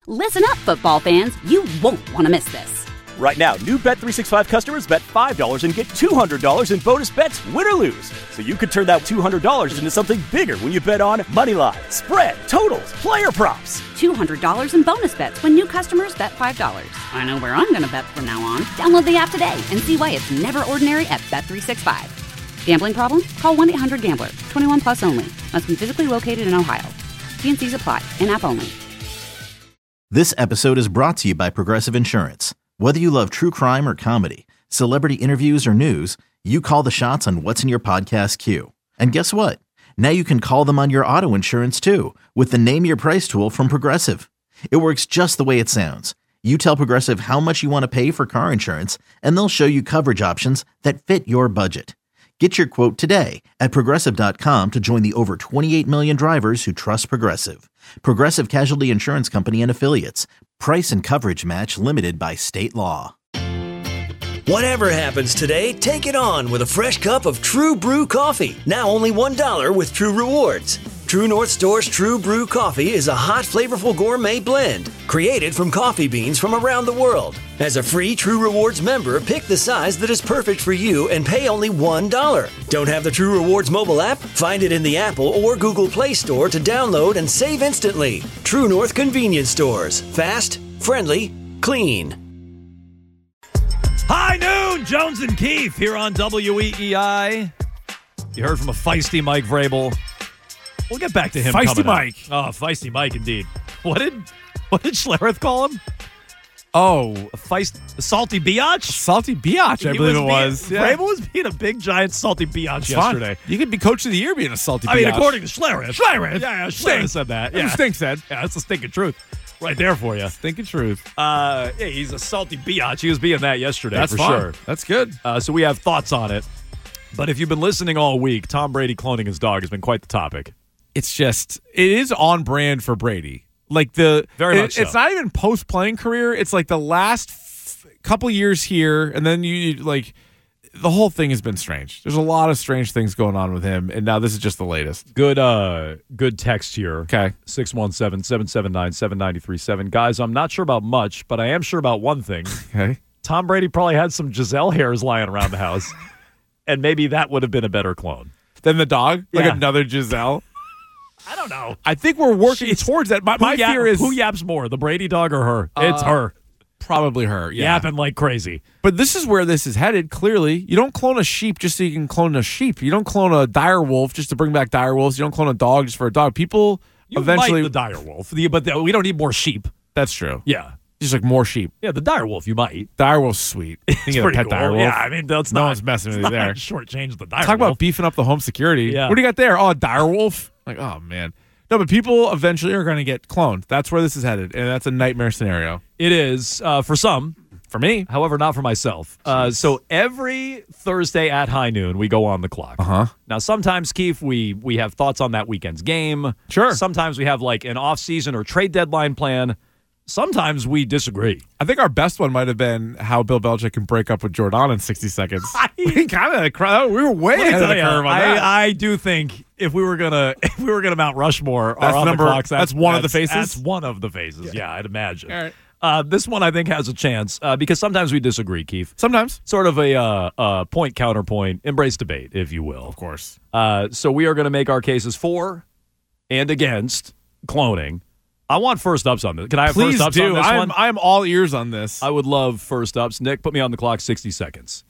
Listen up, football fans. You won't want to miss this. Right now, new Bet365 customers bet $5 and get $200 in bonus bets, win or lose. So you could turn that $200 into something bigger when you bet on money line, spread, totals, player props. $200 in bonus bets when new customers bet $5. I know where I'm going to bet from now on. Download the app today and see why it's never ordinary at Bet365. Gambling problem? Call 1-800-GAMBLER. 21 plus only. Must be physically located in Ohio. T&Cs apply. In-app only. This episode is brought to you by Progressive Insurance. Whether you love true crime or comedy, celebrity interviews or news, you call the shots on what's in your podcast queue. And guess what? Now you can call them on your auto insurance too with the Name Your Price tool from Progressive. It works just the way it sounds. You tell Progressive how much you want to pay for car insurance, and they'll show you coverage options that fit your budget. Get your quote today at Progressive.com to join the over 28 million drivers who trust Progressive. Progressive Casualty Insurance Company and Affiliates. Price and coverage match limited by state law. Whatever happens today, take it on with a fresh cup of True Brew coffee. Now only $1 with True Rewards. True North Store's True Brew coffee is a hot, flavorful gourmet blend created from coffee beans from around the world. As a free True Rewards member, pick the size that is perfect for you and pay only $1. Don't have the True Rewards mobile app? Find it in the Apple or Google Play Store to download and save instantly. True North Convenience Stores. Fast, friendly, clean. High noon, Jones and Keith here on WEEI. You heard from a feisty Mike Vrabel. We'll get back to him. Feisty Mike. Oh, feisty Mike indeed. What did Schlereth call him? Oh, A salty biatch? salty biatch, I believe it was. Vrabel was being a big giant salty biatch yesterday. You could be coach of the year being a salty biatch. I mean, according to Schlereth. Schlereth. Yeah, Schlereth Stink. said that. Yeah. Stink said. Yeah, that's the stinking truth. Right there for you. Stinking truth. Yeah, he's a salty biatch. He was being that yesterday. That's for fun. sure. That's good. So we have thoughts on it. But if you've been listening all week, Tom Brady cloning his dog has been quite the topic. It is on brand for Brady. Like Very much so. It's not even post-playing career. It's like the last couple years here, and then you like the whole thing has been strange. There's a lot of strange things going on with him, and now this is just the latest. Good text here. Okay. 617-779-7937. Guys, I'm not sure about much, but I am sure about one thing. Okay. Tom Brady probably had some Giselle hairs lying around the house, and maybe that would have been a better clone. Then the dog? Like Yeah. another Giselle? I don't know. I think we're working towards that. My fear is who yaps more, the Brady dog or her? It's her. probably her. Yeah. Yapping like crazy. But this is where this is headed, clearly. You don't clone a sheep just so you can clone a sheep. You don't clone a dire wolf just to bring back dire wolves. You don't clone a dog just for a dog. People You eventually... might the dire wolf, but we don't need more sheep. That's true. Yeah. Just like more sheep. Yeah, the dire wolf you might. Dire wolf's sweet. You It's can get a pretty pet cool. dire wolf. Yeah, I mean, that's No not, one's messing with you there. Shortchange the dire Talk wolf. about beefing up the home security. Yeah. What do you got there? Oh, a dire wolf? Like, oh, man. No, but people eventually are going to get cloned. That's where this is headed, and that's a nightmare scenario. It is for some. For me. However, not for myself. So every Thursday at high noon, we go on the clock. Uh-huh. Now, sometimes, Keith, we have thoughts on that weekend's game. Sure. Sometimes we have like an off-season or trade deadline plan. Sometimes we disagree. I think our best one might have been how Bill Belichick can break up with Jordan in 60 seconds. We were way ahead of the curve on that. I do think if we were gonna Mount Rushmore, That's on number- the clocks, that's one of the faces? That's one of the faces. Yeah, I'd imagine. All right. This one I think has a chance because sometimes we disagree, Keith. Sometimes. Sort of a point counterpoint, embrace debate, if you will. Of course. So we are going to make our cases for and against cloning. I want first ups on this. Can I have Please first ups do. on this one? I'm all ears on this. I would love first ups. Nick, put me on the clock 60 seconds.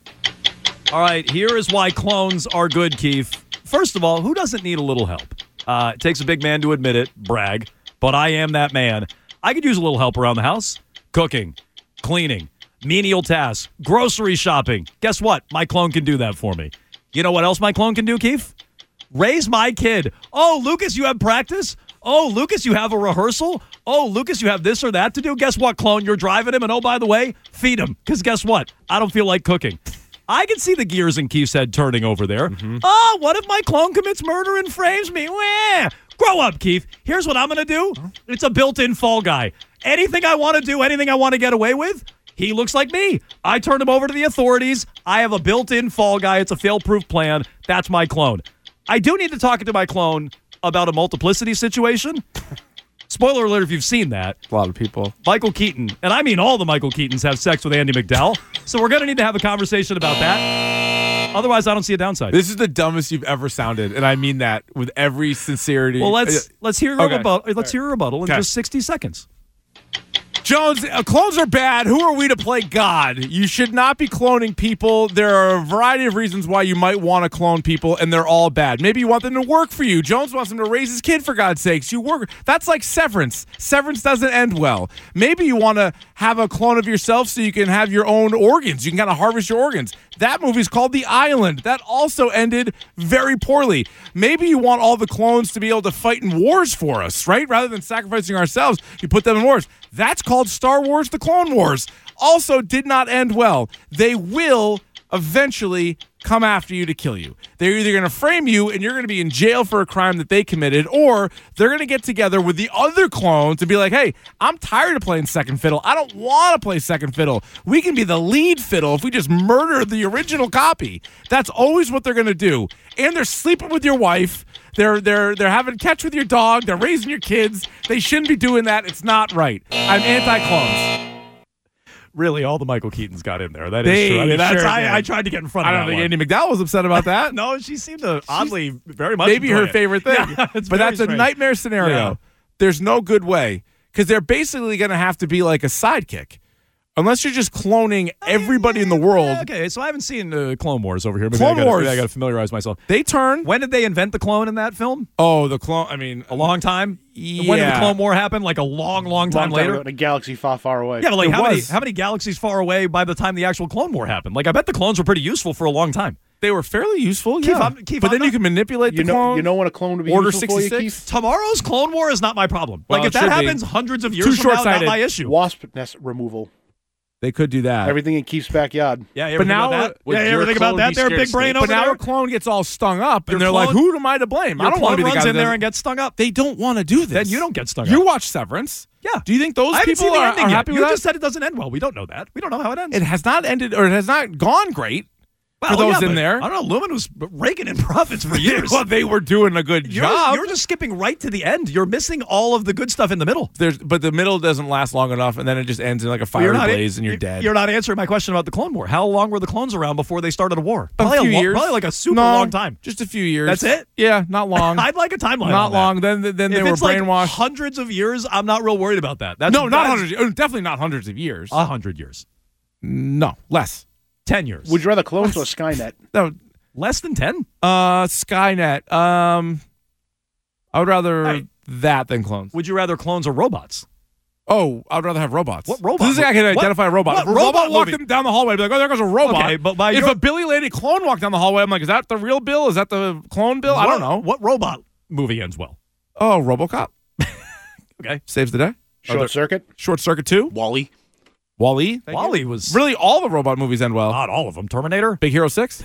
All right, here is why clones are good, Keith. First of all, who doesn't need a little help? It takes a big man to admit it, brag, but I am that man. I could use a little help around the house. Cooking, cleaning, menial tasks, grocery shopping. Guess what? My clone can do that for me. You know what else my clone can do, Keith? Raise my kid. Oh, Lucas, you have practice? Oh, Lucas, you have a rehearsal? Oh, Lucas, you have this or that to do? Guess what, clone? You're driving him, and oh, by the way, feed him. Because guess what? I don't feel like cooking. I can see the gears in Keith's head turning over there. Mm-hmm. Oh, what if my clone commits murder and frames me? Wah. Grow up, Keith. Here's what I'm going to do. It's a built-in fall guy. Anything I want to do, anything I want to get away with, he looks like me. I turn him over to the authorities. I have a built-in fall guy. It's a fail-proof plan. That's my clone. I do need to talk to my clone about a multiplicity situation. Spoiler alert if you've seen that. A lot of people. Michael Keaton, and I mean all the Michael Keatons have sex with Andie MacDowell. So we're going to need to have a conversation about that. Otherwise, I don't see a downside. This is the dumbest you've ever sounded, and I mean that with every sincerity. Well, let's hear a rebuttal. Let's hear a rebuttal in Okay. just 60 seconds. Jones, clones are bad. Who are we to play God? You should not be cloning people. There are a variety of reasons why you might want to clone people, and they're all bad. Maybe you want them to work for you. Jones wants them to raise his kid, for God's sakes. You work. That's like Severance. Severance doesn't end well. Maybe you want to have a clone of yourself so you can have your own organs. You can kind of harvest your organs. That movie's called The Island. That also ended very poorly. Maybe you want all the clones to be able to fight in wars for us, right? Rather than sacrificing ourselves, you put them in wars. That's called Star Wars: The Clone Wars. Also did not end well. They will eventually come after you to kill you. They're either going to frame you and you're going to be in jail for a crime that they committed, or they're going to get together with the other clones and be like, hey, I'm tired of playing second fiddle. I don't want to play second fiddle. We can be the lead fiddle if we just murder the original copy. That's always what they're going to do. And they're sleeping with your wife. They're having catch with your dog. They're raising your kids. They shouldn't be doing that. It's not right. I'm anti-clones. Really, all the Michael Keatons got in there. That They is true. I mean, sure did. I tried to get in front of I that don't think one. Andie MacDowell was upset about that. No, she seemed to oddly very much Maybe enjoy her it. favorite thing. Yeah, it's but very that's a strange. nightmare scenario. Yeah. There's no good way because they're basically going to have to be like a sidekick. Unless you're just cloning everybody in the world. Okay, so I haven't seen Clone Wars over here. Clone Wars. I got to familiarize myself. They turn. When did they invent the clone in that film? Oh, the clone. I mean, A long time? Yeah. When did the Clone War happen? Like a long time later? In a galaxy far, far away. Yeah, but like It how was. many galaxies far away by the time the actual Clone War happened? Like I bet the clones were pretty useful for a long time. they were fairly useful. Keith, Yeah. Keith, but I'm then not- you can manipulate the clone. You know when a clone would be Order useful for you, 66? Keith? Tomorrow's Clone War is not my problem. Well, Like if it that should be. happens hundreds of years Too from now, not short-sighted. my issue. Wasp nest removal. They could do that. Everything in Keith's backyard. Yeah, you But ever think now- about that? would Yeah, you your ever think about clone that? be They're a scared big of brain snakes? over but now there. a clone gets all stung up, Your and they're like, clone- "Who am I to blame? Your I don't want to be clone the runs guy in there that and gets stung up. They don't want to do this. Then you don't get stung You up. watch Severance. Yeah. Do you think those I haven't people seen the are ending yet. happy You with just that? said it doesn't end well. We don't know that. We don't know how it ends. It has not ended, or it has not gone great for Well, those yeah, in but there. I don't know. Lumen was raking in profits for years. Well, they were doing a good job. You're just skipping right to the end. You're missing all of the good stuff in the middle. But the middle doesn't last long enough, and then it just ends in like a fiery blaze, and you're dead. You're not answering my question about the Clone War. How long were the clones around before they started a war? a few years. Probably like a super No, long time. Just a few years. That's it? Yeah, not long. I'd like a timeline. Not on that. long. Then If they were it's like brainwashed. hundreds of years, I'm not real worried about that. That's No, not that's hundreds. Definitely not hundreds of years. 100 years. No, less. 10 years. Would you rather clones or Skynet? No, Less than 10? Skynet. I would rather Hey. that than clones. Would you rather clones or robots? Oh, I'd rather have robots. What robot? This is I can What- identify a robot. what If a robot robot walked movie? them down the hallway, I'd be like, oh, there goes a robot. Okay, but by if your- a Billy Lady clone walked down the hallway, I'm like, is that the real Bill? Is that the clone Bill? I don't know. What robot movie ends well? Oh, RoboCop Okay. saves the day. Short Circuit? Short Circuit 2. Wall-E. Wall-E. Wall-E was Really, all the robot movies end well. not all of them. Terminator? Big Hero 6.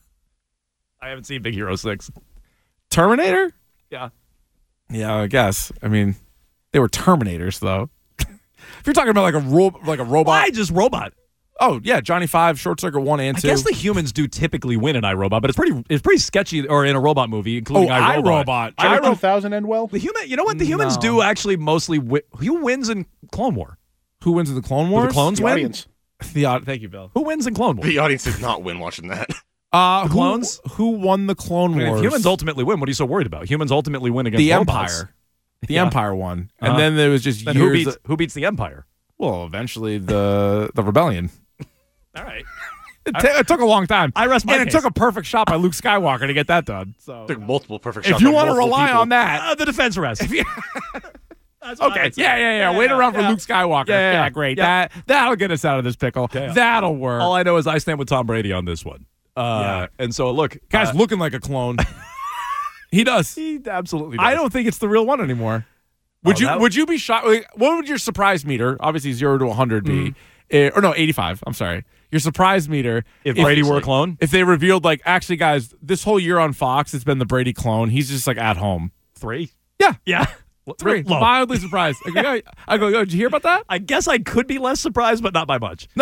I haven't seen Big Hero 6. Terminator. Yeah. Yeah, I guess. I mean, they were Terminators, though. If you're talking about like a robot. Why just robot? Oh yeah, Johnny 5, Short Circuit 1 and 2. I guess the humans do typically win in iRobot, but it's pretty sketchy or in a robot movie, including iRobot. Johnny 2000 end well? The human, you know what? The humans No. do actually mostly win. Who wins in Clone War? Who wins in the Clone Do Wars? the clones The win? audience. Thank you, Bill. Who wins in Clone War? The audience did not win watching that. The clones? Who won the Clone I mean, Wars? if humans ultimately win, what are you so worried about? Humans ultimately win against the robots. Empire. The Yeah. Empire won, and Uh-huh. then there was just Then years. who beats the Empire? Well, eventually the rebellion. All right. It took a long time. I rest my and case. it took a perfect shot by Luke Skywalker to get that done. So Took multiple perfect if shots. you by want to multiple rely people. on that, The defense rest. That's what I okay, would say. yeah. Wait around for Luke Skywalker. Yeah. Great. Yeah. That'll get us out of this pickle. Yeah. That'll work. All I know is I stand with Tom Brady on this one. And so look, Guy's looking like a clone. He does. he absolutely does. I don't think it's the real one anymore. Would that- would you be shocked? Like, what would your surprise meter, obviously 0 to 100, be? Or no, 85. I'm sorry. Your surprise meter. If Brady were a clone? If they revealed, like, actually, guys, this whole year on Fox, it's been the Brady clone. He's just, like, at home. 3? Yeah. Yeah. 3. Low. Mildly surprised. I go, yo, did you hear about that? I guess I could be less surprised, but not by much. No.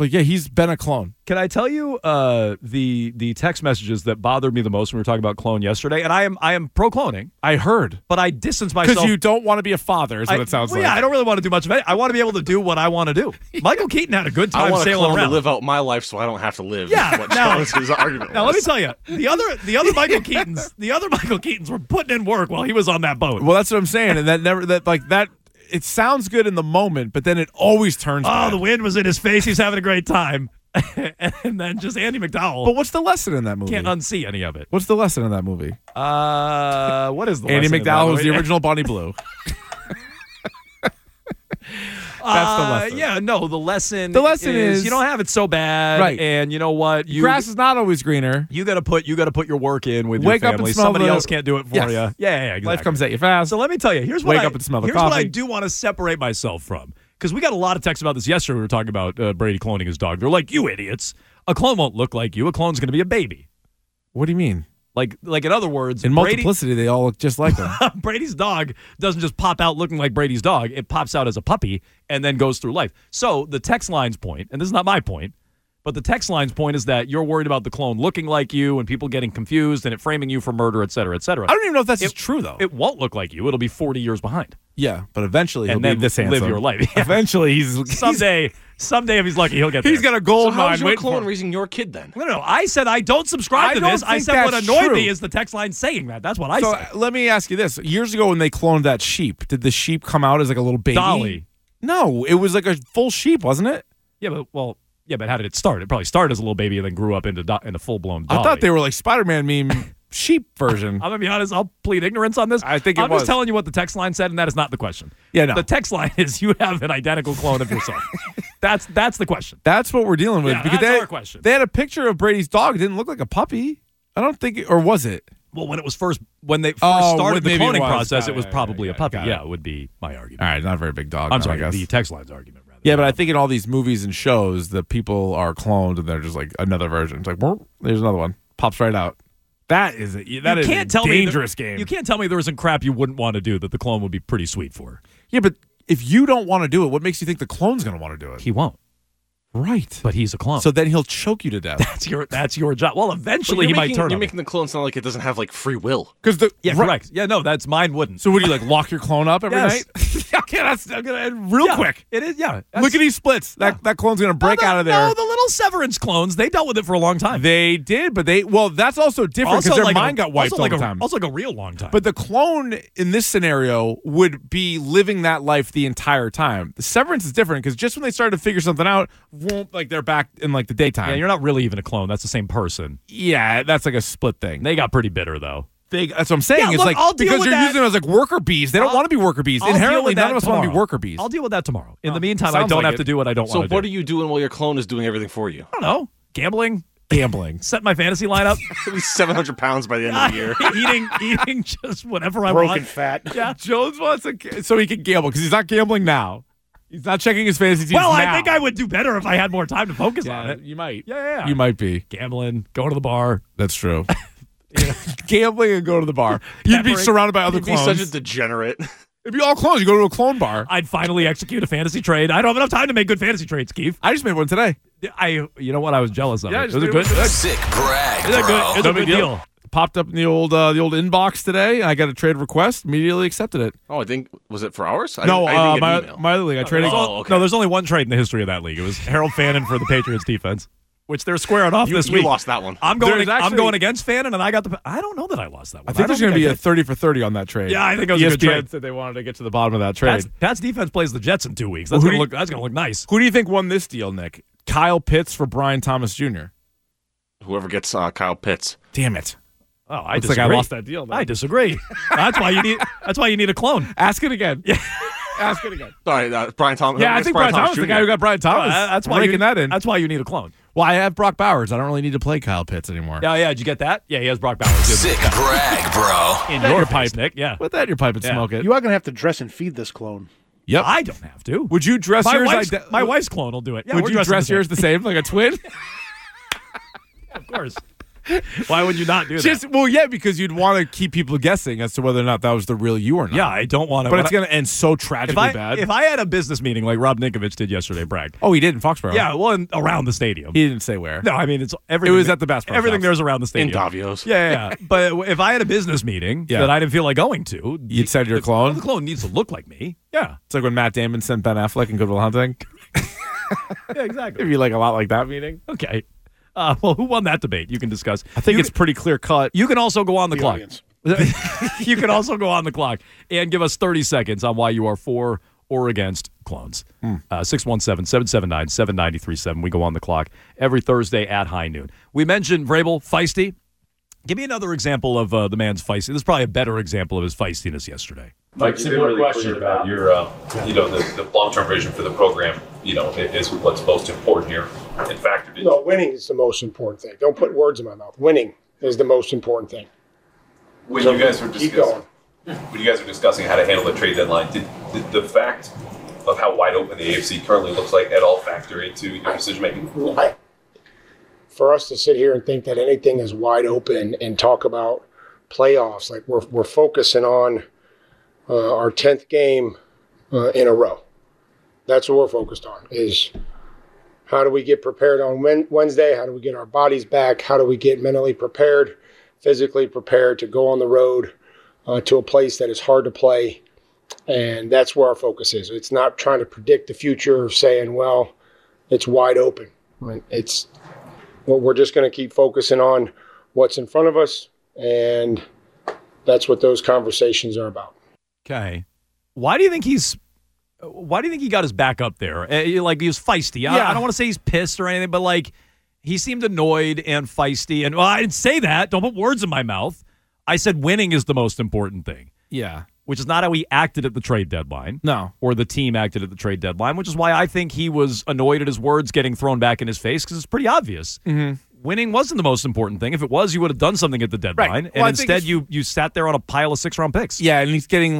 But yeah, he's been a clone. Can I tell you the text messages that bothered me the most when we were talking about clone yesterday? And I am pro cloning, I heard. but I distance myself Because you don't want to be a father is what it sounds like. Yeah, I don't really want to do much of it. I want to be able to do what I want to do. Michael Keaton had a good I time want a sailing clone around. to live out my life so I don't have to live. Yeah, is what now- Jones's argument Now let me was. tell you, the other Michael Keatons were putting in work while he was on that boat. Well, that's what I'm saying. And that it sounds good in the moment, but then it always turns Oh, bad. the wind was in his face. He's having a great time. And then just Andy McDowell But what's the lesson in that movie? can't unsee any of it. What's the lesson in that movie? What is the Andy lesson in that McDowell was the movie? original Bonnie Blue. That's the lesson. Yeah, no, the lesson is you don't have it so bad. Right. And you know what? Grass is not always greener. You gotta put your work in with Wake your up and family. smell Somebody the- else can't do it for Yes. you. Yeah, exactly. Life comes at you fast. So let me tell you, here's what Wake up and smell the here's what I coffee. do want to separate myself from. Because we got a lot of texts about this yesterday. We were talking about Brady cloning his dog. They're like, you idiots. A clone won't look like you. A clone's going to be a baby. What do you mean? Like in other words, In multiplicity, they all look just like him. Brady's dog doesn't just pop out looking like Brady's dog. It pops out as a puppy and then goes through life. So the text line's point, and this is not my point, but the text line's point is that you're worried about the clone looking like you and people getting confused and it framing you for murder, et cetera, et cetera. I don't even know if that's true, though. It won't look like you. It'll be 40 years behind. Yeah, but eventually he'll And be then this live handsome. your life. Yeah. Eventually, he's Someday, if he's lucky, he'll get there. he's got a So gold how mine is your waiting for clone him. raising your kid then? No. I said I don't subscribe I to don't this. I think said what that's annoyed true. me is the text line saying that. That's what I So said. let me ask you this: years ago, when they cloned that sheep, did the sheep come out as like a little baby? Dolly. No, it was like a full sheep, wasn't it? Yeah, but how did it start? It probably started as a little baby and then grew up into full blown. I thought they were like Spider-Man meme sheep version. I'm gonna be honest. I'll plead ignorance on this. I think it I'm was. just telling you what the text line said, and that is not the question. Yeah, no. The text line is you have an identical clone of yourself. That's the question. That's what we're dealing with. Yeah, because that's they, our question. They had a picture of Brady's dog. It didn't look like a puppy. I don't think, or was it? Well, when they first Oh, started the maybe it cloning was. process, Got it was it. probably a puppy. Got it. Yeah, it would be my argument. All right, not a very big dog. I'm no, sorry, I guess. the text line's argument. Rather. Yeah, but I think in all these movies and shows, the people are cloned and they're just like another version. It's like, well, there's another one. Pops right out. That is a dangerous game. You can't tell me there isn't crap you wouldn't want to do that the clone would be pretty sweet for. Yeah, but if you don't want to do it, what makes you think the clone's going to want to do it? He won't, Right. but he's a clone. So then he'll choke you to death. that's your job. Well, eventually he might turn. You're on making the clone sound like it doesn't have like free will. Because the Yeah, right. correct. Yeah, no, that's mine wouldn't. So would you like lock your clone up every Yes. night? Okay, that's real Yeah, quick. It is. Yeah. Look at these splits. That clone's going to break out of there. No, the little Severance clones, they dealt with it for a long time. They did, but that's also different because their mind got wiped all the time. Also like a real long time. But the clone in this scenario would be living that life the entire time. The Severance is different because just when they started to figure something out, like they're back in like the daytime. yeah, you're not really even a clone. That's the same person. Yeah, that's like a split thing. They got pretty bitter though. That's what I'm saying. Yeah, It's look, like I'll deal because with you're that. using them as like worker bees. They don't want to be worker bees. I'll deal Inherently, with that none of us want to be tomorrow. worker bees. I'll deal with that tomorrow. In the meantime, I sounds don't like have it. to do what I don't So want to do. what are you doing while your clone is doing everything for you? I don't know. Gambling. Gambling. Set my fantasy lineup. He'll be 700 pounds by the end of the year. eating just whatever I Broken want. fat. Yeah. Jones wants so he can gamble because he's not gambling now. He's not checking his fantasy teams Well, now. I think I would do better if I had more time to focus on Yeah, it. you might. Yeah. You might be. Gambling, going to the bar. That's true. Gambling and go to the bar. You'd be Peppering. surrounded by other You'd be clones. such a degenerate. It'd be all clones. You go to a clone bar. I'd finally execute a fantasy trade. I don't have enough time to make good fantasy trades, Keith. I just made one today. You know what? I was jealous of Yeah, it. just It was a do good. it. Sick brag, It was a bro. good, it was a good deal. Popped up in the old inbox today, and I got a trade request. Immediately accepted it. Oh, I think, was it for hours? I No, didn't get an email. my other league, I traded. okay. No, there's only one trade in the history of that league. It was Harold Fannin for the Patriots defense, which they're squaring off this You week. lost that one. I'm going. There's actually- I'm going against Fannin, and I got the. I don't know that I lost that one. I think there's going to be a a 30 for 30 on that trade. Yeah, I think it was a good ESPN trade. said they wanted to get to the bottom of that trade. Pat's defense plays the Jets in 2 weeks. Well, That's who going do to look nice. Who do you think won this deal, Nick? Kyle Pitts for Brian Thomas Jr. Whoever gets Kyle Pitts. Damn it! Oh, I Looks disagree. like I lost that deal. Then. I disagree. That's why you need a clone. Ask it again. Yeah. Ask it again. Sorry, Brian Thomas. Yeah, I think Brian Thomas, the guy who got Brian Thomas. That's why raking that in. That's why you need a clone. Well, I have Brock Bowers. I don't really need to play Kyle Pitts anymore. Yeah. Did you get that? Yeah, he has Brock Bowers. Sick brag, bro. In Put that in your your pipe, pipe. Nick. Yeah. Put that in your pipe and Yeah. smoke it. You are going to have to dress and feed this clone. Yep. I don't have to. Would you dress My yours? my wife's clone will do it. Yeah, would we're you dressing dress the yours the same, like a twin? same. Of course. Why would you not do that? Because you'd want to keep people guessing as to whether or not that was the real you or not. Yeah, I don't want to. But it's going to end so tragically bad. If I had a business meeting like Rob Ninkovich did yesterday, brag. Oh, he did in Foxborough. Yeah, well, around the stadium. He didn't say where. No, I mean, it's everything. It was at the Bass Pro Everything Shops. there's around the stadium. In Davio's. Yeah. But if I had a business meeting that I didn't feel like going to, you'd send your clone? The clone needs to look like me. Yeah. It's like when Matt Damon sent Ben Affleck in Good Will Hunting. Yeah, exactly. It'd be like a lot like that meeting. Okay. Well, who won that debate? You can discuss. I think it's pretty clear cut. You can also go on the clock. Audience. You can also go on the clock and give us 30 seconds on why you are for or against clones. 617-779-7937. We go on the clock every Thursday at high noon. We mentioned Vrabel, feisty. Give me another example of the man's feisty. This is probably a better example of his feistiness yesterday. Mike, similar question about your, the long-term vision for the program, is what's most important here and factored in. No, winning is the most important thing. Don't put words in my mouth. Winning is the most important thing. When you guys were discussing how to handle the trade deadline, did the fact of how wide open the AFC currently looks like at all factor into your decision making? For us to sit here and think that anything is wide open and talk about playoffs, like we're focusing on our 10th game in a row. That's what we're focused on, is how do we get prepared on Wednesday? How do we get our bodies back? How do we get mentally prepared, physically prepared to go on the road to a place that is hard to play? And that's where our focus is. It's not trying to predict the future or saying, well, it's wide open. We're just going to keep focusing on what's in front of us, and that's what those conversations are about. Okay. Why do you think he got his back up there? Like, he was feisty. I don't want to say he's pissed or anything, but like, he seemed annoyed and feisty. And I didn't say that. Don't put words in my mouth. I said winning is the most important thing. Yeah. Which is not how he acted at the trade deadline. No. Or the team acted at the trade deadline, which is why I think he was annoyed at his words getting thrown back in his face, because it's pretty obvious. Mm-hmm. Winning wasn't the most important thing. If it was, you would have done something at the deadline. Right. Well, and instead, you sat there on a pile of 6-round picks. Yeah, and he's getting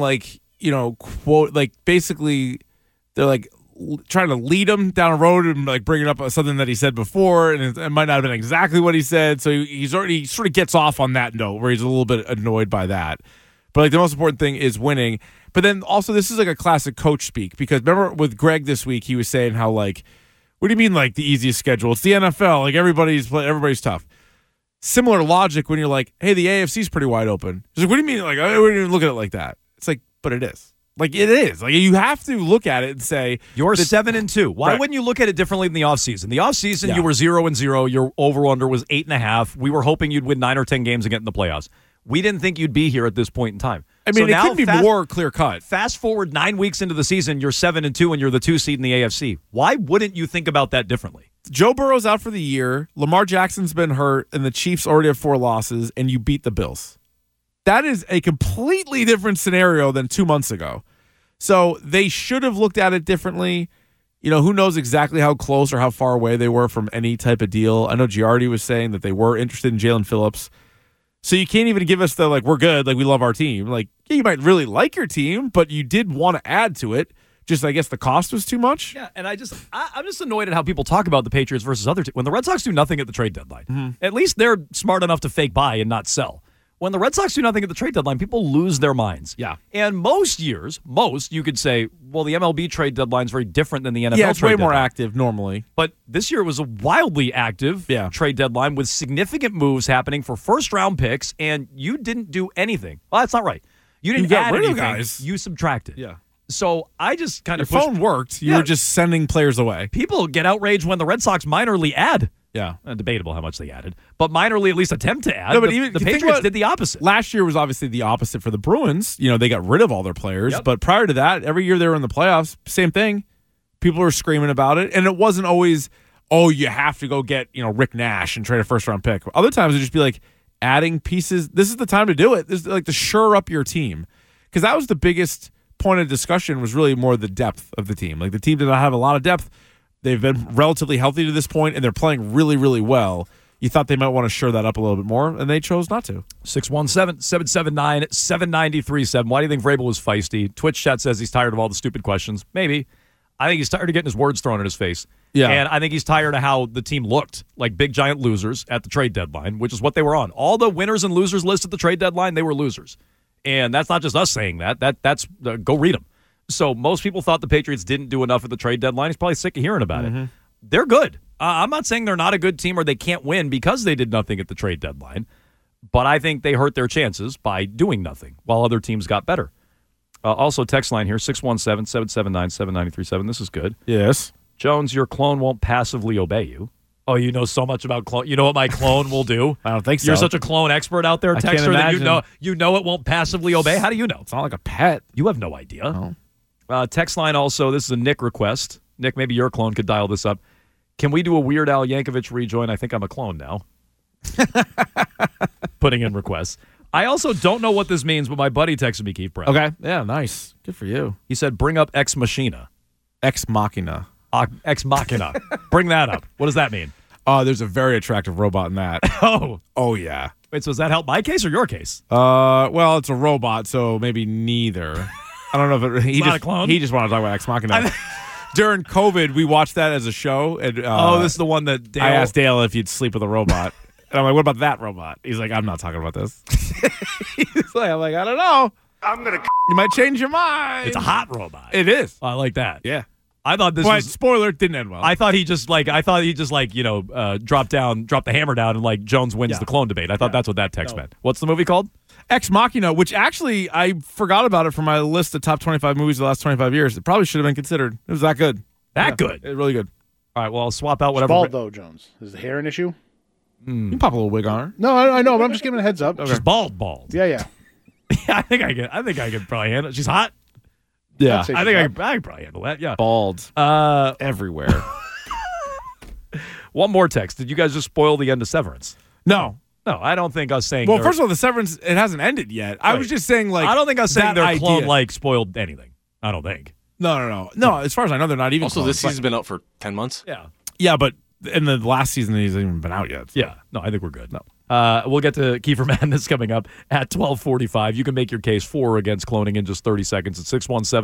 basically they're like trying to lead him down a road and like bringing up something that he said before, and it might not have been exactly what he said. So he's already sort of gets off on that note where he's a little bit annoyed by that. But like, the most important thing is winning. But then also, this is like a classic coach speak, because remember with Greg this week, he was saying how like, what do you mean like the easiest schedule? It's the NFL. Like everybody's tough. Similar logic when you're like, hey, the AFC's pretty wide open. He's like, what do you mean? Like, I wouldn't even look at it like that. It's like, but it is. Like, it is. Like, you have to look at it and say, you're 7-2. Why wouldn't you look at it differently than the offseason? The offseason, you were 0-0. Your over-under was 8.5. We were hoping you'd win 9 or 10 games and get in the playoffs. We didn't think you'd be here at this point in time. I mean, it could be more clear-cut. Fast forward 9 weeks into the season, you're 7-2, and you're the 2 seed in the AFC. Why wouldn't you think about that differently? Joe Burrow's out for the year. Lamar Jackson's been hurt, and the Chiefs already have 4 losses, and you beat the Bills. That is a completely different scenario than 2 months ago. So they should have looked at it differently. Who knows exactly how close or how far away they were from any type of deal. I know Giardi was saying that they were interested in Jalen Phillips. So you can't even give us the, like, we're good, like, we love our team. Like, yeah, you might really like your team, but you did want to add to it. Just, I guess, the cost was too much. Yeah, and I'm just annoyed at how people talk about the Patriots versus other teams. When the Red Sox do nothing at the trade deadline, at least they're smart enough to fake buy and not sell. When the Red Sox do nothing at the trade deadline, people lose their minds. Yeah. And most years, you could say, well, the MLB trade deadline is very different than the NFL trade deadline. Yeah, it's way more deadline. active normally. But this year it was a wildly active trade deadline with significant moves happening for first-round picks, and you didn't do anything. Well, that's not right. You didn't add anything. Guys. You subtracted. Yeah. So I just kind of Your phone worked. You were just sending players away. People get outraged when the Red Sox minorly add. Yeah. Debatable how much they added. But minorly at least attempt to add. No, but the Patriots did the opposite. Last year was obviously the opposite for the Bruins. They got rid of all their players. Yep. But prior to that, every year they were in the playoffs, same thing. People were screaming about it. And it wasn't always, you have to go get, Rick Nash and trade a first-round pick. Other times it would just be like adding pieces. This is the time to do it. This is like to shore up your team. Because that was the biggest point of discussion, was really more the depth of the team. Like, the team did not have a lot of depth. They've been relatively healthy to this point, and they're playing really, really well. You thought they might want to shore that up a little bit more, and they chose not to. 617-779-7937. Why do you think Vrabel was feisty? Twitch chat says he's tired of all the stupid questions. Maybe. I think he's tired of getting his words thrown in his face. Yeah. And I think he's tired of how the team looked like big, giant losers at the trade deadline, which is what they were on. All the winners and losers list at the trade deadline, they were losers. And that's not just us saying that. That's go read them. So most people thought the Patriots didn't do enough at the trade deadline. He's probably sick of hearing about it. They're good. I'm not saying they're not a good team or they can't win because they did nothing at the trade deadline. But I think they hurt their chances by doing nothing while other teams got better. Also, text line here, 617-779-7937. This is good. Yes. Jones, your clone won't passively obey you. Oh, you know so much about clone. You know what my clone will do? I don't think so. You're such a clone expert out there, Texter, that imagine. you know it won't passively obey. How do you know? It's not like a pet. You have no idea. Text line also, this is a Nick request. Nick, maybe your clone could dial this up. Can we do a Weird Al Yankovic rejoin? I think I'm a clone now. Putting in requests. I also don't know what this means, but my buddy texted me, Keith Brown. Okay. Yeah, nice. Good for you. He said, bring up Ex Machina. Ex Machina. Ex Machina. Bring that up. What does that mean? There's a very attractive robot in that. Oh, yeah. Wait, so does that help my case or your case? Well, it's a robot, so maybe neither. I don't know if not a clone? He just wanted to talk about Ex Machina. During COVID, we watched that as a show. And, this is the one that Dale... I asked Dale if he'd sleep with a robot. And I'm like, what about that robot? He's like, I'm not talking about this. I'm like, I don't know. You might change your mind. It's a hot robot. It is. I like that. Yeah. I thought this was... Spoiler, didn't end well. I thought he just dropped the hammer down and like Jones wins the clone debate. I thought that's what that text meant. What's the movie called? Ex Machina, which actually I forgot about it from my list of top 25 movies of the last 25 years. It probably should have been considered. It was that good. Good? It was really good. All right, well, I'll swap out whatever. Bald, though, Jones. Is the hair an issue? You can pop a little wig on her. No, I know, but I'm just giving a heads up. She's bald. Yeah. Yeah, I think I can probably handle it. She's hot. Yeah. I think I can probably handle that. Yeah. Bald. Everywhere. One more text. Did you guys just spoil the end of Severance? No, I don't think us saying... Well, first of all, the Severance, it hasn't ended yet. I was just saying, like... I don't think us saying their idea. clone, spoiled anything. I don't think. No, as far as I know, they're not even Also, clones, this season's been out for 10 months. Yeah. Yeah, but in the last season, he hasn't even been out yet. So. Yeah. No, I think we're good. No. We'll get to Kiefer Madness coming up at 12:45. You can make your case for or against cloning in just 30 seconds at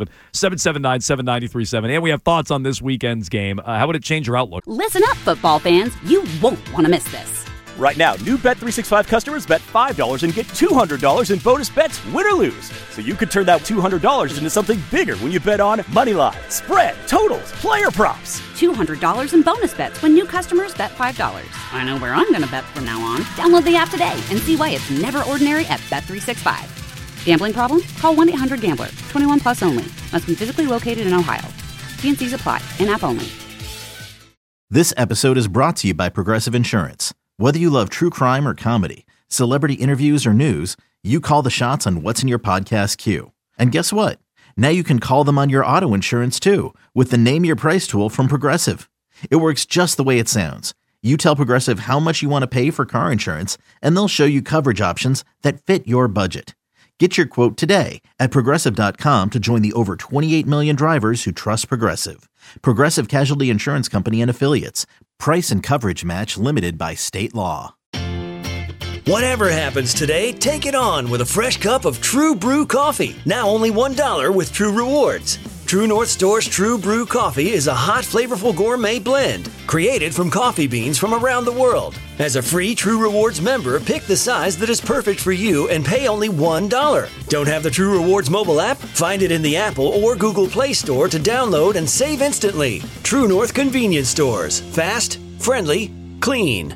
617-779-7937. And we have thoughts on this weekend's game. How would it change your outlook? Listen up, football fans. You won't want to miss this. Right now, new Bet365 customers bet $5 and get $200 in bonus bets, win or lose. So you could turn that $200 into something bigger when you bet on money line, spread, totals, player props. $200 in bonus bets when new customers bet $5. I know where I'm going to bet from now on. Download the app today and see why it's never ordinary at Bet365. Gambling problem? Call 1-800-GAMBLER. 21 plus only. Must be physically located in Ohio. T&Cs apply. In-app only. This episode is brought to you by Progressive Insurance. Whether you love true crime or comedy, celebrity interviews or news, you call the shots on what's in your podcast queue. And guess what? Now you can call them on your auto insurance too with the Name Your Price tool from Progressive. It works just the way it sounds. You tell Progressive how much you want to pay for car insurance, and they'll show you coverage options that fit your budget. Get your quote today at Progressive.com to join the over 28 million drivers who trust Progressive. Progressive Casualty Insurance Company and Affiliates. Price and coverage match limited by state law. Whatever happens today, take it on with a fresh cup of True Brew coffee. Now only $1 with True Rewards. True North Store's True Brew coffee is a hot, flavorful gourmet blend created from coffee beans from around the world. As a free True Rewards member, pick the size that is perfect for you and pay only $1. Don't have the True Rewards mobile app? Find it in the Apple or Google Play Store to download and save instantly. True North Convenience Stores. Fast, friendly, clean.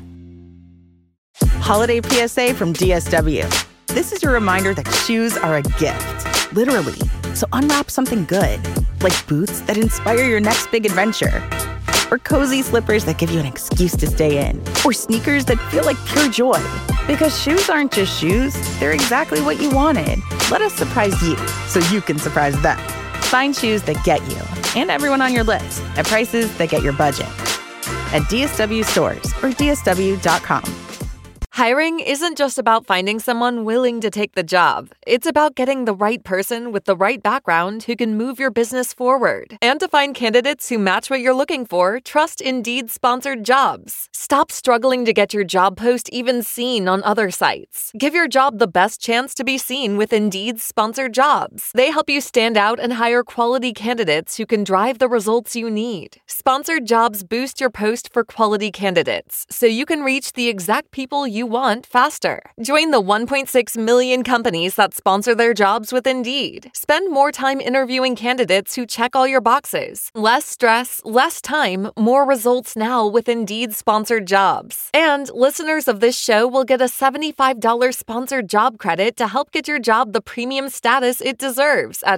Holiday PSA from DSW. This is your reminder that shoes are a gift, literally. So unwrap something good, like boots that inspire your next big adventure, or cozy slippers that give you an excuse to stay in, or sneakers that feel like pure joy. Because shoes aren't just shoes, they're exactly what you wanted. Let us surprise you so you can surprise them. Find shoes that get you and everyone on your list at prices that get your budget. At DSW stores or DSW.com. Hiring isn't just about finding someone willing to take the job. It's about getting the right person with the right background who can move your business forward. And to find candidates who match what you're looking for, trust Indeed-sponsored jobs. Stop struggling to get your job post even seen on other sites. Give your job the best chance to be seen with Indeed-sponsored jobs. They help you stand out and hire quality candidates who can drive the results you need. Sponsored jobs boost your post for quality candidates, so you can reach the exact people you want faster. Join the 1.6 million companies that sponsor their jobs with Indeed. Spend more time interviewing candidates who check all your boxes. Less stress, less time, more results now with Indeed-sponsored jobs. And listeners of this show will get a $75 sponsored job credit to help get your job the premium status it deserves at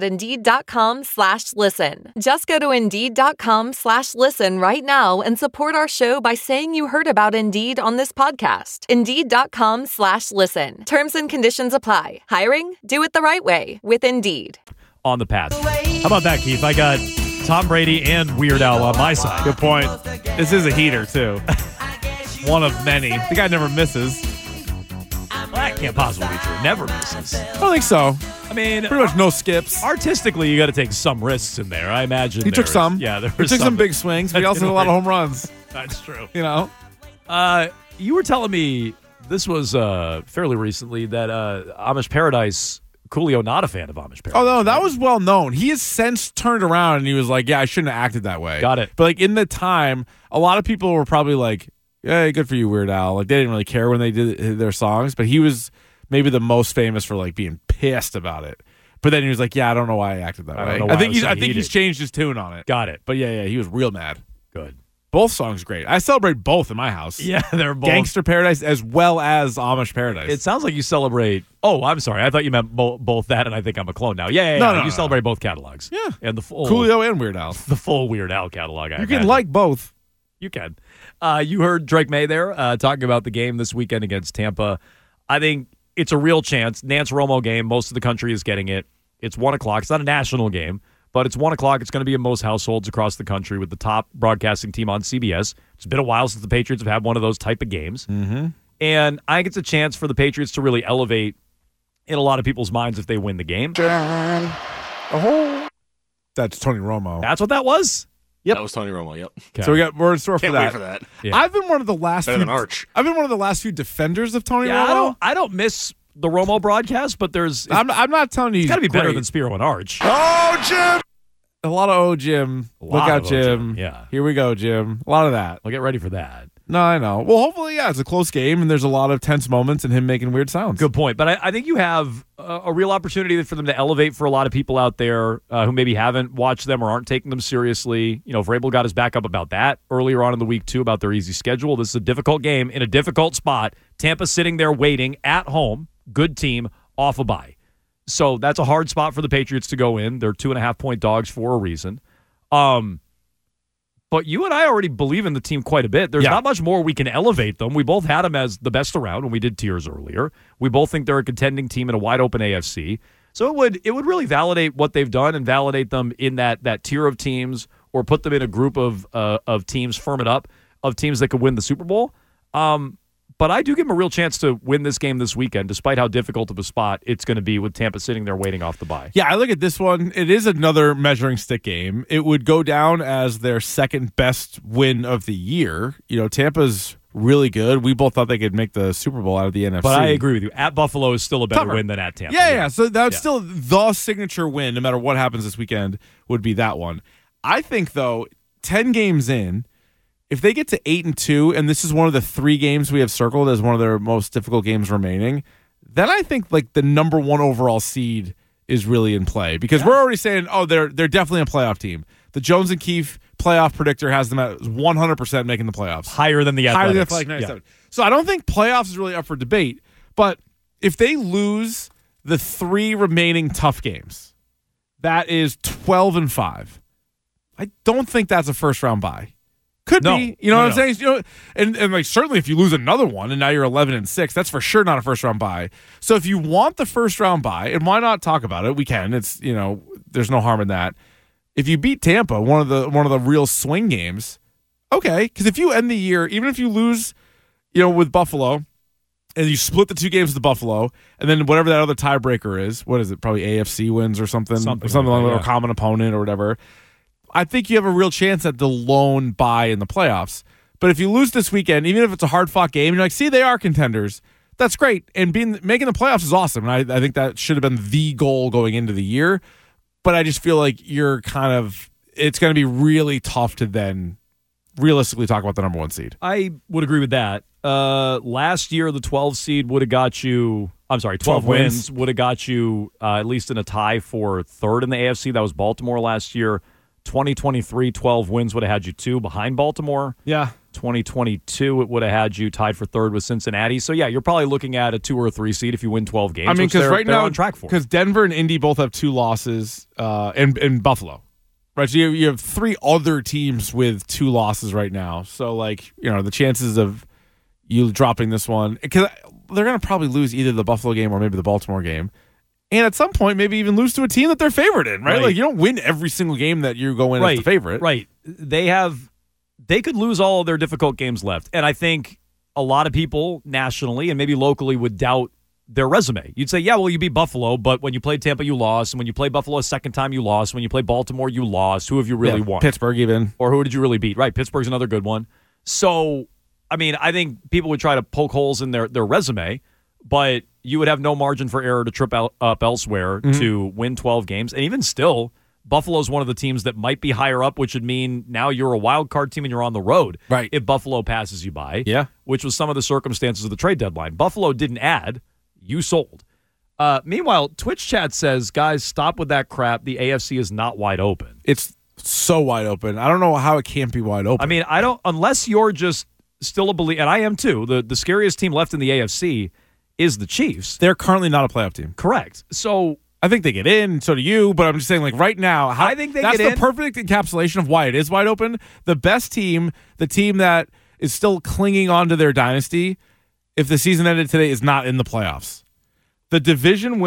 Indeed.com/listen. Just go to Indeed.com/listen right now and support our show by saying you heard about Indeed on this podcast. Indeed.com/listen. Terms and conditions apply. Hiring? Do it the right way with Indeed. On the Pats. How about that, Keith? I got Tom Brady and Weird Al on my side. Good point. This is a heater, too. One of many. The guy never misses. Well, that can't possibly be true. Never misses. I don't think so. I mean, pretty much no skips. Artistically, you got to take some risks in there. I imagine he took some. Yeah, there he took some big swings, but he also took a lot of home runs. That's true. You know? You were telling me this was fairly recently that Amish Paradise, Coolio not a fan of Amish Paradise. Oh, no, that was well known. He has since turned around and he was like, yeah, I shouldn't have acted that way. Got it. But like in the time, a lot of people were probably like, hey, good for you, Weird Al. Like they didn't really care when they did their songs, but he was maybe the most famous for like being pissed about it. But then he was like, yeah, I don't know why I acted that way. I think he's changed his tune on it. Got it. But yeah, he was real mad. Good. Both songs great. I celebrate both in my house. Yeah, they're both. Gangster Paradise as well as Amish Paradise. It sounds like you celebrate. Oh, I'm sorry. I thought you meant both that and I think I'm a clone now. Yeah. No, you celebrate both catalogs. Yeah. And the full Coolio and Weird Al. The full Weird Al catalog. You can like both. You can. You heard Drake May there talking about the game this weekend against Tampa. I think it's a real chance. Nance Romo game. Most of the country is getting it. It's 1 o'clock. It's not a national game, but it's 1 o'clock. It's going to be in most households across the country with the top broadcasting team on CBS. It's been a while since the Patriots have had one of those type of games. Mm-hmm. And I think it's a chance for the Patriots to really elevate in a lot of people's minds if they win the game. That's Tony Romo. That's what that was? Yep. That was Tony Romo, yep. Okay. So we're in store for Can't that. wait for that. Yeah. I've been one of the last Better than Arch. I've been one of the last few defenders of Tony Romo. I don't miss the Romo broadcast, but I'm not telling you it's got to be better great. than Spiro and Arch. Oh, Jim! A lot of Jim. Look out, Jim. Yeah. Here we go, Jim. A lot of that. Well, get ready for that. No, I know. Well, hopefully, yeah, it's a close game, and there's a lot of tense moments and him making weird sounds. Good point. But I think you have a real opportunity for them to elevate for a lot of people out there who maybe haven't watched them or aren't taking them seriously. You know, Vrabel got his back up about that earlier on in the week, too, about their easy schedule. This is a difficult game in a difficult spot. Tampa sitting there waiting at home. Good team, off a bye. So that's a hard spot for the Patriots to go in. They're 2.5-point dogs for a reason. But you and I already believe in the team quite a bit. There's not much more we can elevate them. We both had them as the best around when we did tiers earlier. We both think they're a contending team in a wide-open AFC. So it would really validate what they've done and validate them in that tier of teams or put them in a group of teams, firm it up, of teams that could win the Super Bowl. But I do give them a real chance to win this game this weekend, despite how difficult of a spot it's going to be with Tampa sitting there waiting off the bye. Yeah, I look at this one. It is another measuring stick game. It would go down as their second best win of the year. You know, Tampa's really good. We both thought they could make the Super Bowl out of the NFC. But I agree with you. At Buffalo is still a better win than at Tampa. Yeah. So that's still the signature win, no matter what happens this weekend, would be that one. I think, though, 10 games in, if they get to 8-2, and this is one of the 3 games we have circled as one of their most difficult games remaining, then I think like the number 1 overall seed is really in play because we're already saying, they're definitely a playoff team. The Jones and Keefe playoff predictor has them at 100% making the playoffs, higher than the Athletics. Higher than the Athletic 97. Yeah. So I don't think playoffs is really up for debate. But if they lose the 3 remaining tough games, that is 12-5. I don't think that's a first round bye. Could be, you know what I'm saying? You know, and like certainly if you lose another one and now you're 11-6, that's for sure not a first round bye. So if you want the first round bye, and why not talk about it? We can. It's there's no harm in that. If you beat Tampa, one of the real swing games, okay. Because if you end the year, even if you lose, with Buffalo, and you split the 2 games to Buffalo, and then whatever that other tiebreaker is, what is it? Probably AFC wins or something Something like like that, a common opponent or whatever. I think you have a real chance at the lone bye in the playoffs. But if you lose this weekend, even if it's a hard-fought game, you're like, see, they are contenders. That's great. And making the playoffs is awesome. And I think that should have been the goal going into the year. But I just feel like it's going to be really tough to then realistically talk about the number 1 seed. I would agree with that. Last year, the 12 seed would have got you, 12 wins would have got you at least in a tie for third in the AFC. That was Baltimore last year. 2023, 12 wins would have had you 2 behind Baltimore. Yeah. 2022, it would have had you tied for third with Cincinnati. So, yeah, you're probably looking at a 2 or 3 seed if you win 12 games. I mean, because right now, on track for. Because Denver and Indy both have 2 losses, and Buffalo. Right, so you have 3 other teams with 2 losses right now. So, the chances of you dropping this one, because they're going to probably lose either the Buffalo game or maybe the Baltimore game. And at some point, maybe even lose to a team that they're favored in, right? Like, you don't win every single game that you go in as the favorite. Right. They could lose all of their difficult games left. And I think a lot of people nationally and maybe locally would doubt their resume. You'd say, yeah, well, you beat Buffalo, but when you played Tampa, you lost. And when you played Buffalo a second time, you lost. When you played Baltimore, you lost. Who have you really won? Pittsburgh even. Or who did you really beat? Right, Pittsburgh's another good one. So, I mean, I think people would try to poke holes in their resume, but you would have no margin for error to trip up elsewhere to win 12 games. And even still, Buffalo's one of the teams that might be higher up, which would mean now you're a wild card team and you're on the road. Right. If Buffalo passes you by. Yeah. Which was some of the circumstances of the trade deadline. Buffalo didn't add. You sold. Meanwhile, Twitch chat says, guys, stop with that crap. The AFC is not wide open. It's so wide open. I don't know how it can't be wide open. I mean, unless you're just still a believer, and I am too, the scariest team left in the AFC is the Chiefs. They're currently not a playoff team. Correct. So I think they get in, so do you, but I'm just saying, right now, I think that's the perfect encapsulation of why it is wide open. The best team, the team that is still clinging on to their dynasty, if the season ended today, is not in the playoffs. The division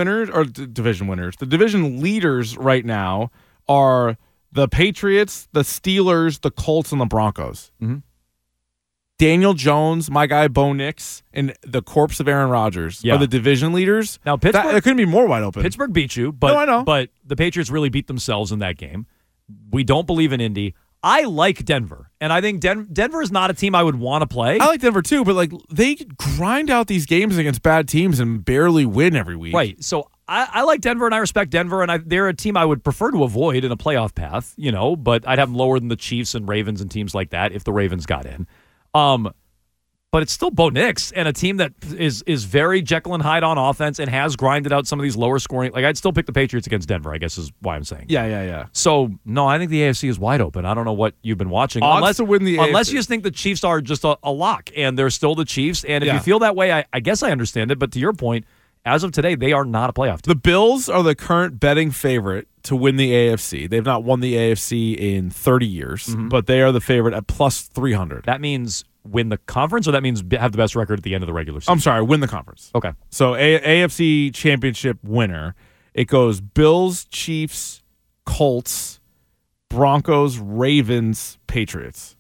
leaders right now are the Patriots, the Steelers, the Colts, and the Broncos. Mm-hmm. Daniel Jones, my guy Bo Nix, and the corpse of Aaron Rodgers are the division leaders. Now, Pittsburgh, it couldn't be more wide open. Pittsburgh beat you, but, no, I know. But the Patriots really beat themselves in that game. We don't believe in Indy. I like Denver, and I think Denver is not a team I would want to play. I like Denver too, but they grind out these games against bad teams and barely win every week. Right. So I like Denver, and I respect Denver, and they're a team I would prefer to avoid in a playoff path, but I'd have them lower than the Chiefs and Ravens and teams like that if the Ravens got in. But it's still Bo Nix and a team that is very Jekyll and Hyde on offense and has grinded out some of these lower scoring. I'd still pick the Patriots against Denver, I guess is why I'm saying. Yeah. So, no, I think the AFC is wide open. I don't know what you've been watching. Odds to win the AFC. Unless you just think the Chiefs are just a lock and they're still the Chiefs. And if you feel that way, I guess I understand it. But to your point, as of today, they are not a playoff team. The Bills are the current betting favorite to win the AFC. They've not won the AFC in 30 years, but they are the favorite at plus 300. That means win the conference, or that means have the best record at the end of the regular season? I'm sorry, win the conference. Okay. So AFC championship winner, it goes Bills, Chiefs, Colts, Broncos, Ravens, Patriots.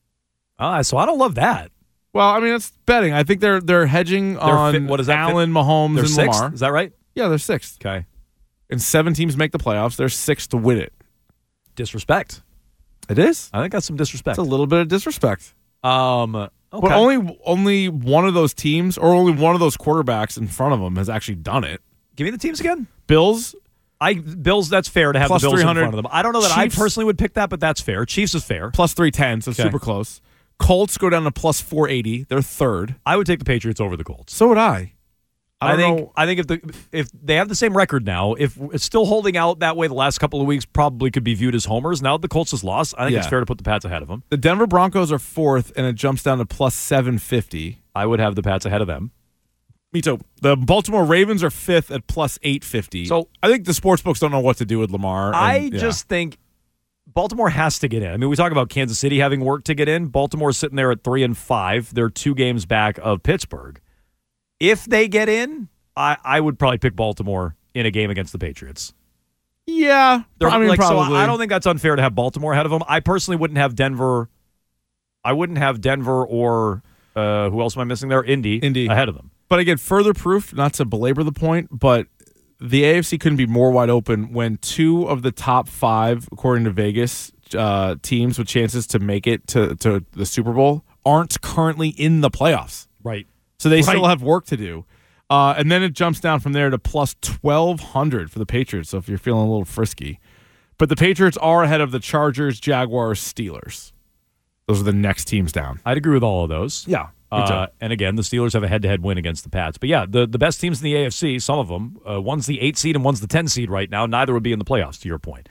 So I don't love that. Well, I mean, it's betting. I think they're hedging on what is that, Allen, Mahomes, they're and sixth? Lamar. Is that right? Yeah, they're sixth. Okay. And 7 teams make the playoffs. They're 6 to win it. Disrespect. It is? I think that's some disrespect. It's a little bit of disrespect. Okay. But only one of those teams or only one of those quarterbacks in front of them has actually done it. Give me the teams again. Bills. That's fair to have plus the Bills 300. in front of them. I don't know that Chiefs, I personally would pick that, but that's fair. Chiefs is fair. Plus 310, so super close. Colts go down to plus 480. They're third. I would take the Patriots over the Colts. So would I. I think if they have the same record now, if it's still holding out that way the last couple of weeks, probably could be viewed as homers. Now that the Colts has lost, I think it's fair to put the Pats ahead of them. The Denver Broncos are fourth, and it jumps down to plus 750. I would have the Pats ahead of them. Me too. The Baltimore Ravens are fifth at plus 850. So I think the sportsbooks don't know what to do with Lamar. I just think Baltimore has to get in. I mean, we talk about Kansas City having work to get in. Baltimore's sitting there at 3-5. They're 2 games back of Pittsburgh. If they get in, I would probably pick Baltimore in a game against the Patriots. Yeah, probably. So I don't think that's unfair to have Baltimore ahead of them. I personally wouldn't have Denver. I wouldn't have Denver or who else am I missing there? Indy ahead of them. But again, further proof, not to belabor the point, but the AFC couldn't be more wide open when 2 of the top 5, according to Vegas, teams with chances to make it to the Super Bowl aren't currently in the playoffs. Right. So they still have work to do. And then it jumps down from there to plus 1,200 for the Patriots, so if you're feeling a little frisky. But the Patriots are ahead of the Chargers, Jaguars, Steelers. Those are the next teams down. I'd agree with all of those. Yeah. And again, the Steelers have a head-to-head win against the Pats. But yeah, the best teams in the AFC, some of them, one's the 8 seed and one's the 10 seed right now. Neither would be in the playoffs, to your point.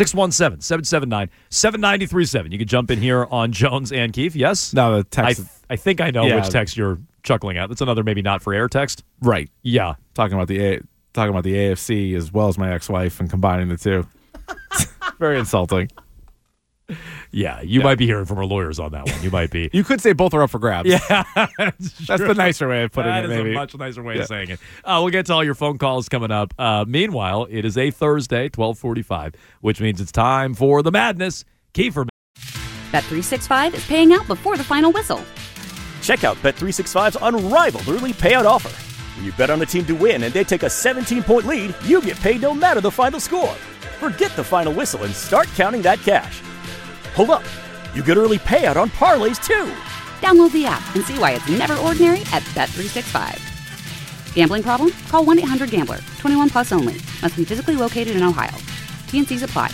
617-779-7937. You can jump in here on Jones and Keefe. Yes? No, the text. I think I know which text you're chuckling at. That's another maybe not for air text. Right. Yeah. Talking about the AFC as well as my ex-wife and combining the two. Very insulting. Yeah, you might be hearing from our lawyers on that one. You might be. You could say both are up for grabs. Yeah. That's the nicer way of putting it, maybe. That is a much nicer way of saying it. We'll get to all your phone calls coming up. Meanwhile, it is a Thursday, 12:45, which means it's time for the madness. Kiefer. Bet365 is paying out before the final whistle. Check out Bet365's unrivaled early payout offer. When you bet on a team to win and they take a 17-point lead, you get paid no matter the final score. Forget the final whistle and start counting that cash. Hold up. You get early payout on parlays, too. Download the app and see why it's never ordinary at Bet365. Gambling problem? Call 1-800-GAMBLER. 21 plus only. Must be physically located in Ohio. T&Cs apply.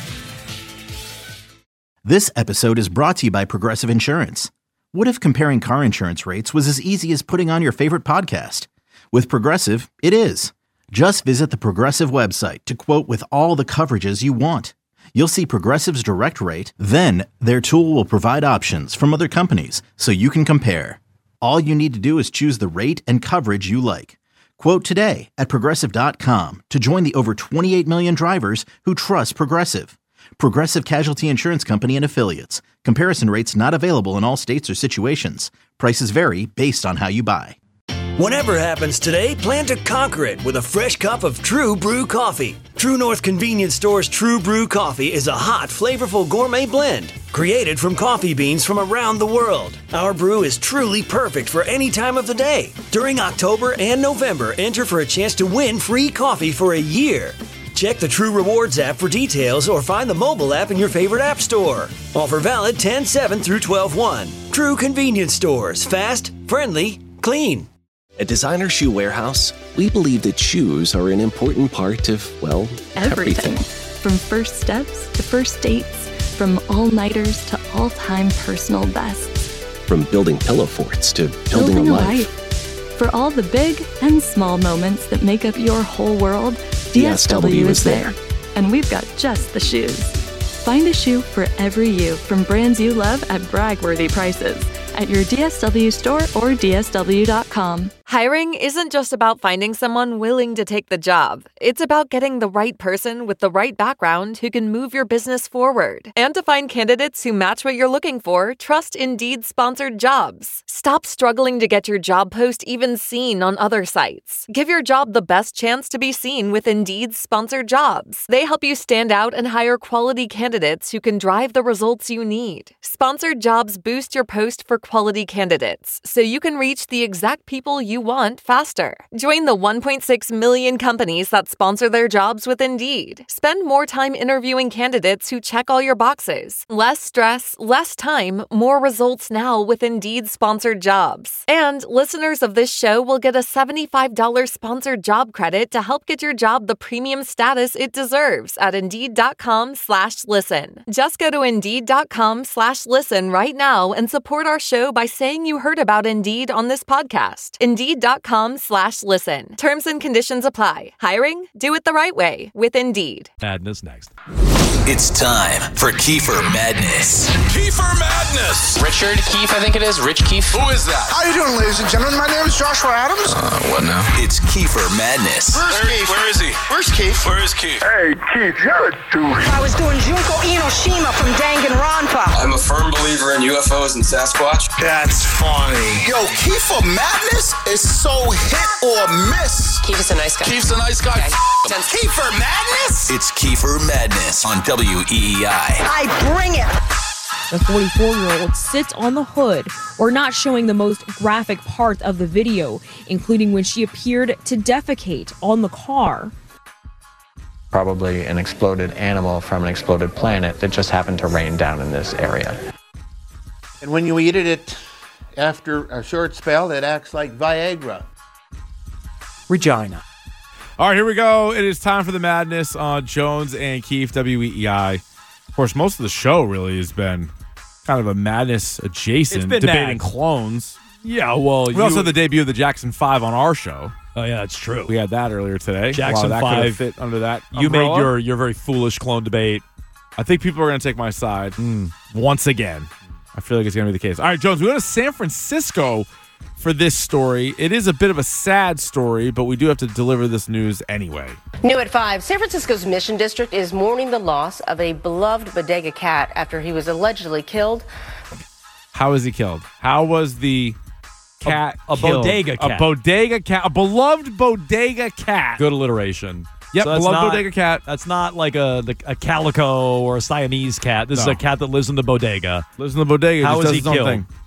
This episode is brought to you by Progressive Insurance. What if comparing car insurance rates was as easy as putting on your favorite podcast? With Progressive, it is. Just visit the Progressive website to quote with all the coverages you want. You'll see Progressive's direct rate, then their tool will provide options from other companies so you can compare. All you need to do is choose the rate and coverage you like. Quote today at Progressive.com to join the over 28 million drivers who trust Progressive. Progressive Casualty Insurance Company and Affiliates. Comparison rates not available in all states or situations. Prices vary based on how you buy. Whatever happens today, plan to conquer it with a fresh cup of True Brew coffee. True North Convenience Store's True Brew coffee is a hot, flavorful gourmet blend created from coffee beans from around the world. Our brew is truly perfect for any time of the day. During October and November, enter for a chance to win free coffee for a year. Check the True Rewards app for details or find the mobile app in your favorite app store. Offer valid 10/7 through 12/1. True Convenience Stores. Fast, friendly, clean. At Designer Shoe Warehouse, we believe that shoes are an important part of, well, everything. From first steps to first dates, from all-nighters to all-time personal bests. From building pillow forts to building a life. For all the big and small moments that make up your whole world, DSW is there. And we've got just the shoes. Find a shoe for every you from brands you love at brag-worthy prices at your DSW store or DSW.com. Hiring isn't just about finding someone willing to take the job. It's about getting the right person with the right background who can move your business forward. And to find candidates who match what you're looking for, trust Indeed-sponsored jobs. Stop struggling to get your job post even seen on other sites. Give your job the best chance to be seen with Indeed-sponsored jobs. They help you stand out and hire quality candidates who can drive the results you need. Sponsored jobs boost your post for quality candidates, so you can reach the exact people you want faster. Join the 1.6 million companies that sponsor their jobs with Indeed. Spend more time interviewing candidates who check all your boxes. Less stress, less time, more results now with Indeed-sponsored jobs. And listeners of this show will get a $75 sponsored job credit to help get your job the premium status it deserves at Indeed.com/listen. Just go to Indeed.com/listen right now and support our show by saying you heard about Indeed on this podcast. Indeed.com/listen. Terms and conditions apply. Hiring? Do it the right way with Indeed. Madness next. It's time for Kiefer Madness. Kiefer Madness. Richard Keefe, I think it is. Rich Keefe. Who is that? How you doing, ladies and gentlemen? My name is Joshua Adams. What now? It's Kiefer Madness. Where's Keefe? Where is he? Where's Keefe? Where is Keefe? Hey, Keefe, you're a douche. I was doing Junko Inoshima from Danganronpa. I'm a firm believer in UFOs and Sasquatch. That's funny. Yo, Kiefer Madness is so hit or miss. Keefe is a nice guy. Keefe's a nice guy. Okay. Kiefer Madness? It's Kiefer Madness on WEEI. I bring it. The 44-year-old sits on the hood, or not showing the most graphic parts of the video, including when she appeared to defecate on the car. Probably an exploded animal from an exploded planet that just happened to rain down in this area. And when you eat it after a short spell, it acts like Viagra. Regina. All right, here we go. It is time for the madness on Jones and Keefe, WEEI. Of course, most of the show really has been kind of a madness adjacent, debating clones. Yeah, well, we also had the debut of the Jackson 5 on our show. Oh, yeah, that's true. We had that earlier today. Jackson that 5 fit under that. You umbrella. made your very foolish clone debate. I think people are going to take my side once again. I feel like it's going to be the case. All right, Jones, we go to San Francisco for this story. It is a bit of a sad story, but we do have to deliver this news anyway. New at 5, San Francisco's Mission District is mourning the loss of a beloved bodega cat after he was allegedly killed. How was he killed? How was the cat a killed? bodega cat. A bodega cat. A beloved bodega cat. Good alliteration. Yep, so that's beloved not, bodega cat. That's not like a calico or a Siamese cat. This is a cat that lives in the bodega. Lives in the bodega. How just was does he his own killed?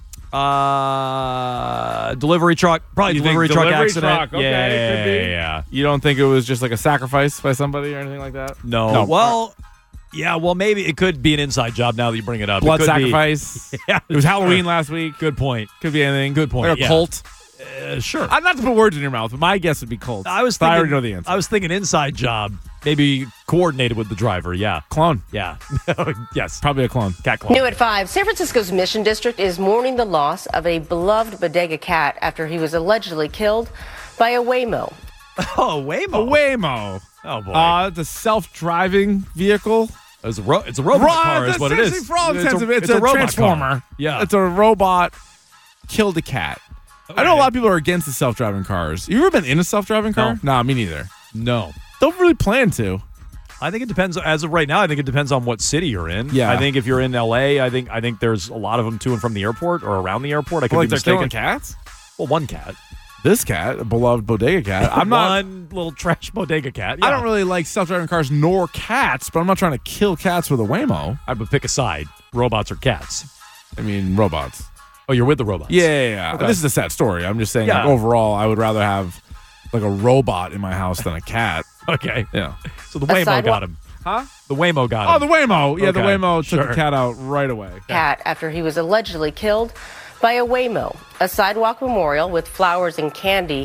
thing. Delivery truck. Probably You delivery think truck delivery accident. truck, okay, could be. Yeah. You don't think it was just like a sacrifice by somebody or anything like that? No. Well, yeah, well, maybe it could be an inside job now that you bring it up. Blood it could sacrifice. Yeah, it was Halloween last week. Good point. Could be anything. Good point. Like a cult. Sure. Not to put words in your mouth, but my guess would be cult. I was But thinking, I already know the answer. I was thinking inside job. Maybe coordinated with the driver. Yeah. Clone. Yeah. Yes. Probably a clone. Cat clone. New at 5, San Francisco's Mission District is mourning the loss of a beloved bodega cat after he was allegedly killed by a Waymo. Oh, Waymo. A Waymo. Oh, boy. It's a self-driving vehicle. It's a robot car is what it is. For all intents, it's a robot transformer. car. Yeah. It's a robot. Killed a cat. I know a lot of people are against the self-driving cars. You ever been in a self-driving car? No. Nah, me neither. No. Don't really plan to. I think it depends. As of right now, I think it depends on what city you're in. Yeah. I think if you're in L.A., I think there's a lot of them to and from the airport or around the airport. I could Like be they're mistaken. killing cats? Well, one cat. This cat, a beloved bodega cat. I'm not. One little trash bodega cat. I Yeah. don't really like self-driving cars nor cats, but I'm not trying to kill cats with a Waymo. I would pick a side. Robots or cats. I mean, robots. Oh, you're with the robots. Yeah. Okay. This is a sad story. I'm just saying, Yeah. like, overall, I would rather have like a robot in my house than a cat. Okay. Yeah. So the Waymo got him. Huh? The Waymo got him. Oh, the Waymo. Yeah, the Okay. Waymo took Sure. the cat out right away. Cat after he was allegedly killed by a Waymo. A sidewalk memorial with flowers and candy.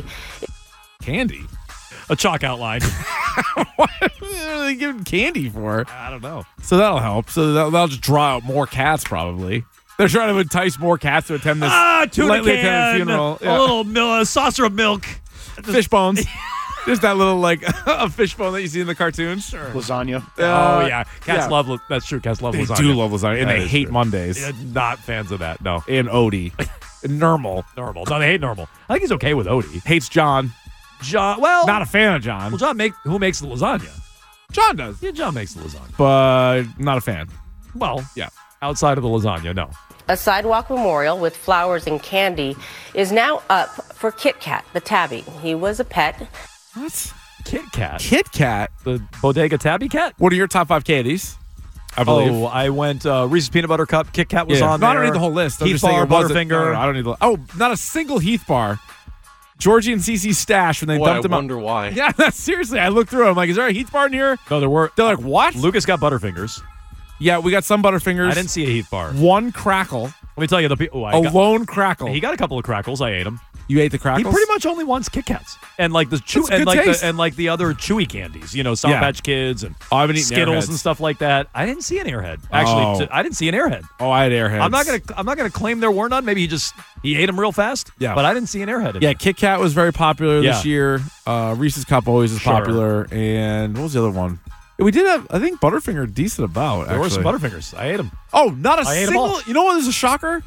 Candy? A chalk outline. What are they giving candy for? I don't know. So that'll help. So they'll just draw out more cats, probably. They're trying to entice more cats to attend this Tuna lightly can. attended funeral. A little saucer of milk. Fish bones. There's that little, like, a fish bone that you see in the cartoons. Sure. Lasagna. Oh, yeah. Cats love, that's true. Cats love They lasagna. do love lasagna, and That they is hate true. Mondays. Yeah, not fans of that, no. And Odie. And Normal. Normal. No, they hate normal. I think he's okay with Odie. Hates John. John, well. Not a fan of John. Well, who makes the lasagna? John does. Yeah, John makes the lasagna. But not a fan. Well, yeah. Outside of the lasagna, no. A sidewalk memorial with flowers and candy is now up for Kit Kat, the tabby. He was a pet. What? Kit Kat. Kit Kat? The Bodega Tabby Cat? What are your top 5 candies? I believe. Oh, I went Reese's Peanut Butter Cup. Kit Kat was on No, there. I don't need the whole list. I'm Heath just saying Bar, it wasn't- Butterfinger. No, I don't need the. Oh, not a single Heath bar. Georgie and Cece's stash when they Boy, dumped I them out. wonder why. Yeah, seriously. I looked through. I'm like, is there a Heath bar in here? No, there were. They're like, what? Lucas got Butterfingers. Yeah, we got some Butterfingers. I didn't see a Heath Bar. One crackle. Let me tell you, lone crackle. He got a couple of crackles. I ate them. You ate the crackles? He pretty much only wants Kit Kats and like the chew That's and good like taste. the other chewy candies. You know, Sour Yeah. Patch Kids and I haven't eaten Skittles Airheads. and stuff like that. I didn't see an Airhead. Actually, Oh. I didn't see an Airhead. Oh, I had Airheads. I'm not gonna claim there were none. Maybe he ate them real fast. Yeah. but I didn't see an Airhead. In Yeah, there. Kit Kat was very popular Yeah. this year. Reese's Cup always is Sure. popular. And what was the other one? We did have, I think, Butterfinger decent about, There were actually. some Butterfingers. I ate them. Oh, not a I ate 'em single. all. You know what is a shocker?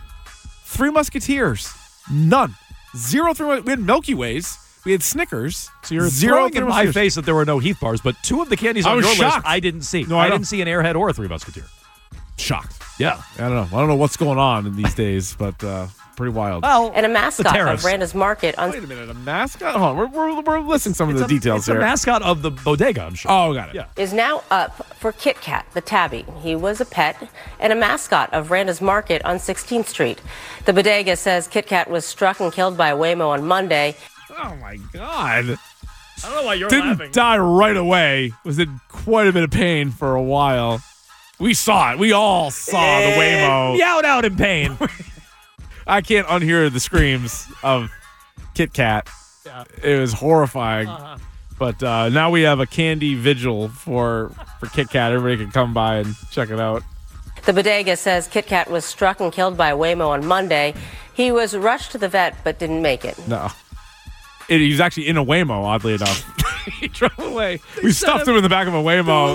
3 Musketeers. None. 0 3. We had Milky Ways. We had Snickers. So you're 0 throwing 3 in my Musketeers. face that there were no Heath Bars, but 2 of the candies I on was your list shocked. I didn't see. No, I know. didn't see an Airhead or a Three Musketeer. Shocked. Yeah. I don't know. I don't know what's going on in these days, but Pretty wild. Well, And a mascot tariffs. of Randa's Market on Wait a minute, a mascot? Hold on, we're listing some of the details it's here. a mascot of the bodega, I'm sure. Oh, got it. Yeah. is now up for Kit Kat, the tabby. He was a pet and a mascot of Randa's Market on 16th Street. The bodega says Kit Kat was struck and killed by a Waymo on Monday. Oh, my God. I don't know why you're Didn't laughing. die right away. Was in quite a bit of pain for a while. We saw it. We all saw the Waymo. Meowed out in pain. I can't unhear the screams of Kit Kat. Yeah. It was horrifying. But now we have a candy vigil for Kit Kat. Everybody can come by and check it out. The bodega says Kit Kat was struck and killed by a Waymo on Monday. He was rushed to the vet but didn't make it. No. He was actually in a Waymo, oddly enough. He drove away. We stuffed him in the back of a Waymo.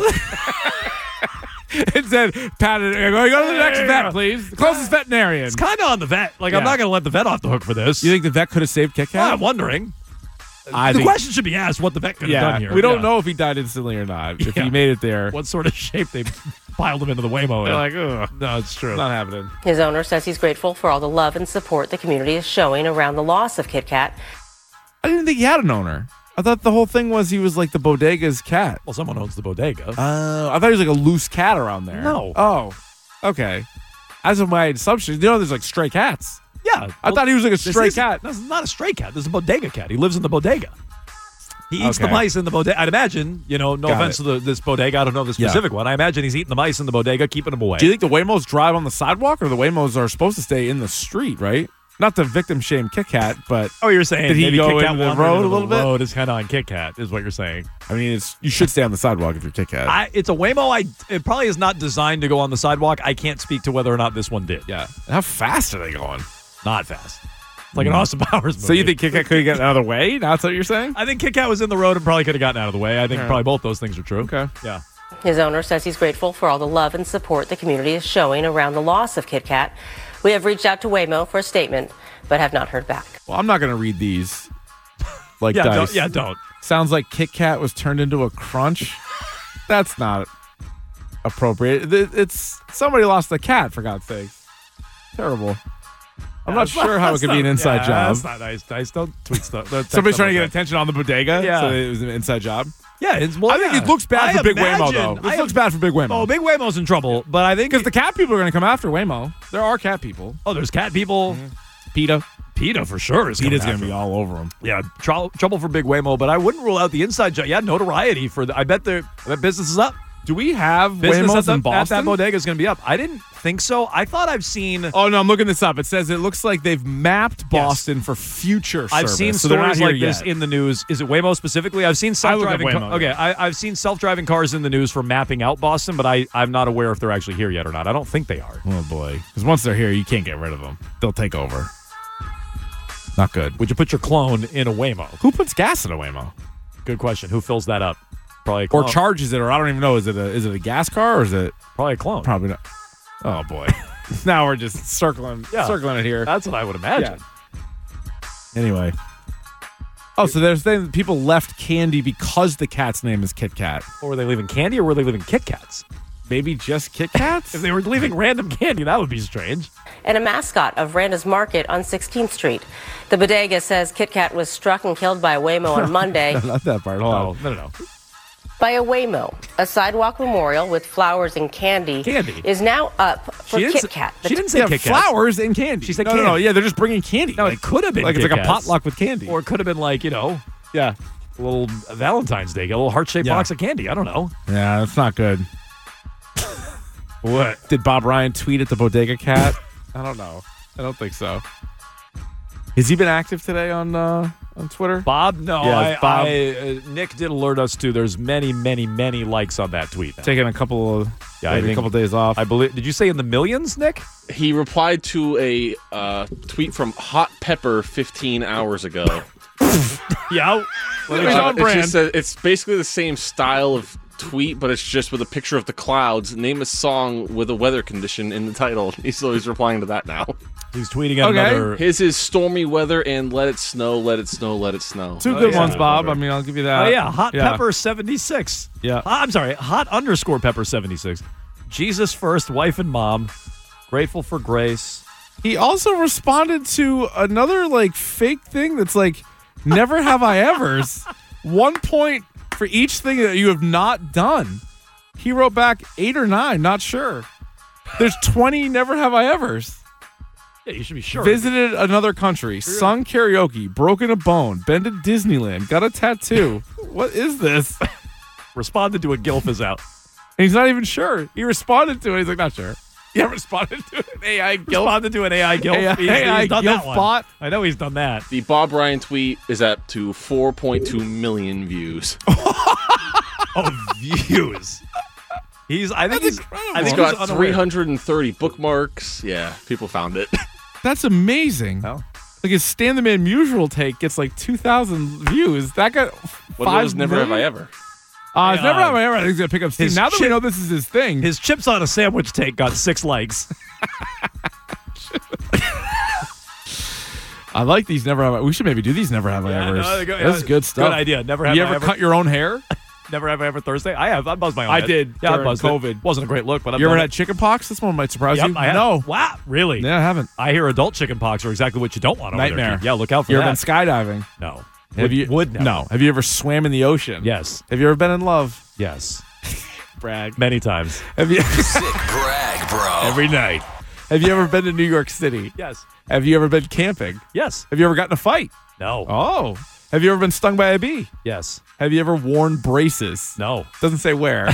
It said, patted, go to the next vet, please. The closest veterinarian. It's kind of on the vet. Like, I'm not going to let the vet off the hook for this. You think the vet could have saved Kit Kat? Well, I'm wondering. The question should be asked what the vet could have done here. We don't know if he died instantly or not. If he made it there. What sort of shape they piled him into the Waymo. They're like, ugh. No, it's true. Not happening. His owner says he's grateful for all the love and support the community is showing around the loss of Kit Kat. I didn't think he had an owner. I thought the whole thing was he was like the bodega's cat. Well, someone owns the bodega. I thought he was like a loose cat around there. No. Oh, okay. As of my assumption, there's like stray cats. Yeah. I thought he was like a stray cat. This is not a stray cat. This is a bodega cat. He lives in the bodega. He eats the mice in the bodega. I'd imagine, no offense to this bodega. I don't know the specific one. I imagine he's eating the mice in the bodega, keeping them away. Do you think the Waymos drive on the sidewalk or the Waymos are supposed to stay in the street, right? Not to victim shame Kit Kat, but you're saying did he maybe go Kit Kat into the wandered road into a little the bit? road is kind of on Kit Kat, is what you're saying. I mean, you should stay on the sidewalk if you're Kit Kat. It's a Waymo. It probably is not designed to go on the sidewalk. I can't speak to whether or not this one did. Yeah. How fast are they going? Not fast. It's like an Austin Powers movie. So you think Kit Kat could have gotten out of the way? That's what you're saying? I think Kit Kat was in the road and probably could have gotten out of the way. I think probably both those things are true. Okay. Yeah. His owner says he's grateful for all the love and support the community is showing around the loss of Kit Kat. We have reached out to Waymo for a statement, but have not heard back. Well, I'm not going to read these like Yeah, dice. don't. Sounds like Kit Kat was turned into a crunch. That's not appropriate. It's somebody lost a cat, for God's sake. Terrible. I'm not sure how it could be an inside job. That's not nice. Dice, don't tweet stuff. Somebody's trying to get attention on the bodega, Yeah. so it was an inside job. Yeah, I think it looks bad for Big Waymo, though. This looks bad for Big Waymo. Oh, Big Waymo's in trouble, but I think because the cat people are going to come after Waymo. There are cat people. Oh, there's cat people. PETA for sure is PETA's going to to be all over them. Yeah, trouble for Big Waymo, but I wouldn't rule out the inside job. Yeah, notoriety for I bet business is up. Do we have Business Waymos in at Boston? that bodega is going to be up. I didn't think so. I thought I've seen. Oh no, I'm looking this up. It says it looks like they've mapped Boston for future service. I've seen so they're not stories here like this yet. in the news. Is it Waymo specifically? I've seen self-driving. Waymo, Okay, I've seen self-driving cars in the news for mapping out Boston, but I'm not aware if they're actually here yet or not. I don't think they are. Oh boy, because once they're here, you can't get rid of them. They'll take over. Not good. Would you put your clone in a Waymo? Who puts gas in a Waymo? Good question. Who fills that up? Probably a clone. Or charges it, or I don't even know. Is it a gas car or is it probably a clone? Probably not. Oh boy, now we're just circling it here. That's what I would imagine. Yeah. Anyway. Oh, so they're saying that people left candy because the cat's name is Kit Kat. Or were they leaving candy, or were they leaving Kit Kats? Maybe just Kit Kats? If they were leaving random candy, that would be strange. And a mascot of Randa's Market on 16th Street. The bodega says Kit Kat was struck and killed by a Waymo on Monday. Not that part. Hold on. No. By a Waymo, a sidewalk memorial with flowers and candy is now up for Kit Kat. She didn't say Kit Kat. Flowers and candy. She said no, candy. No, yeah, they're just bringing candy. No, it could have been like Kit it's like a Kats. potluck with candy. Or it could have been like, yeah, a little Valentine's Day, a little heart-shaped box of candy. I don't know. Yeah, that's not good. What? Did Bob Ryan tweet at the bodega cat? I don't know. I don't think so. Has he been active today on Twitter? Bob? No. Yeah, Bob. Nick did alert us to there's many, many, many likes on that tweet. Taking a couple of a couple days off. I believe. Did you say in the millions, Nick? He replied to a tweet from Hot Pepper 15 hours ago. Yeah. It's basically the same style of tweet, but it's just with a picture of the clouds. Name a song with a weather condition in the title. He's replying to that now. He's tweeting at another. His is stormy weather and let it snow, let it snow, let it snow. Two good ones, Bob. I mean, I'll give you that. Oh, yeah. Hot Pepper 76. Yeah. I'm sorry. Hot_Pepper 76. Jesus first, wife and mom. Grateful for grace. He also responded to another fake thing that's never have I ever's. 1 point for each thing that you have not done. He wrote back 8 or 9, not sure. There's 20 never have I ever's. Yeah, you should be sure. Visited another country, sung karaoke, broken a bone, been to Disneyland, got a tattoo. What is this? Responded to a Gilf is out. And he's not even sure. He responded to it. He's not sure. Yeah, responded to an AI Gilf. Responded to an AI Gilf. AI done Gilf that one. bot. I know he's done that. The Bob Ryan tweet is up to 4.2 million views. Views. I think he's got 330 bookmarks. Yeah, people found it. That's amazing. Oh. His Stan the Man Musial take gets 2,000 views. That got 5 Never million? Have I Ever. It's Never Have I Ever. I think he's going to pick up steam. Now that we know this is his thing. His chips on a sandwich take got 6 likes. I like these Never Have I. We should maybe do these Never Have I Evers. That's good stuff. Good idea. Never have you I ever ever cut your own hair? Never have I ever Thursday. I have. I buzzed my own I head. did. Yeah, I during buzzed COVID. It. Wasn't a great look, but you ever had chicken pox? This one might surprise you. I have. No. Wow. Really? Yeah, I haven't. I hear adult chicken pox are exactly what you don't want. Nightmare. Over there. Yeah, look out for you that. You ever been skydiving? No. Have you? Never. No. Have you ever swam in the ocean? Yes. Have you ever been in love? Yes. Brag. Many times. Have you? Sick brag, bro. Every night. Have you ever been to New York City? Yes. Have you ever been camping? Yes. Have you ever gotten in a fight? No. Oh. Have you ever been stung by a bee? Yes. Have you ever worn braces? No. Doesn't say where.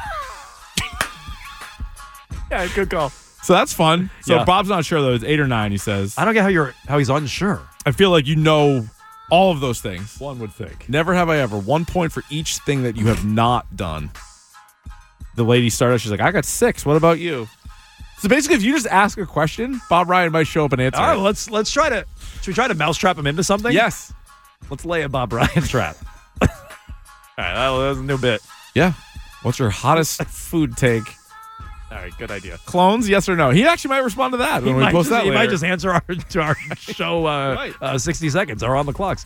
Yeah, good call. So that's fun. So Yeah. Bob's not sure though. It's 8 or 9. He says. I don't get how he's unsure. I feel like you know all of those things. One would think. Never have I ever. 1 point for each thing that you have not done. The lady started. She's like, I got 6. What about you? So basically, if you just ask a question, Bob Ryan might show up and answer. All right, it. let's try to. Should we try to mousetrap him into something? Yes. Let's lay a Bob Ryan trap. All right, that was a new bit. Yeah. What's your hottest food take? All right, good idea. Clones, yes or no? He actually might respond to that when we post that later. He might just answer our show 60 seconds or on the clocks.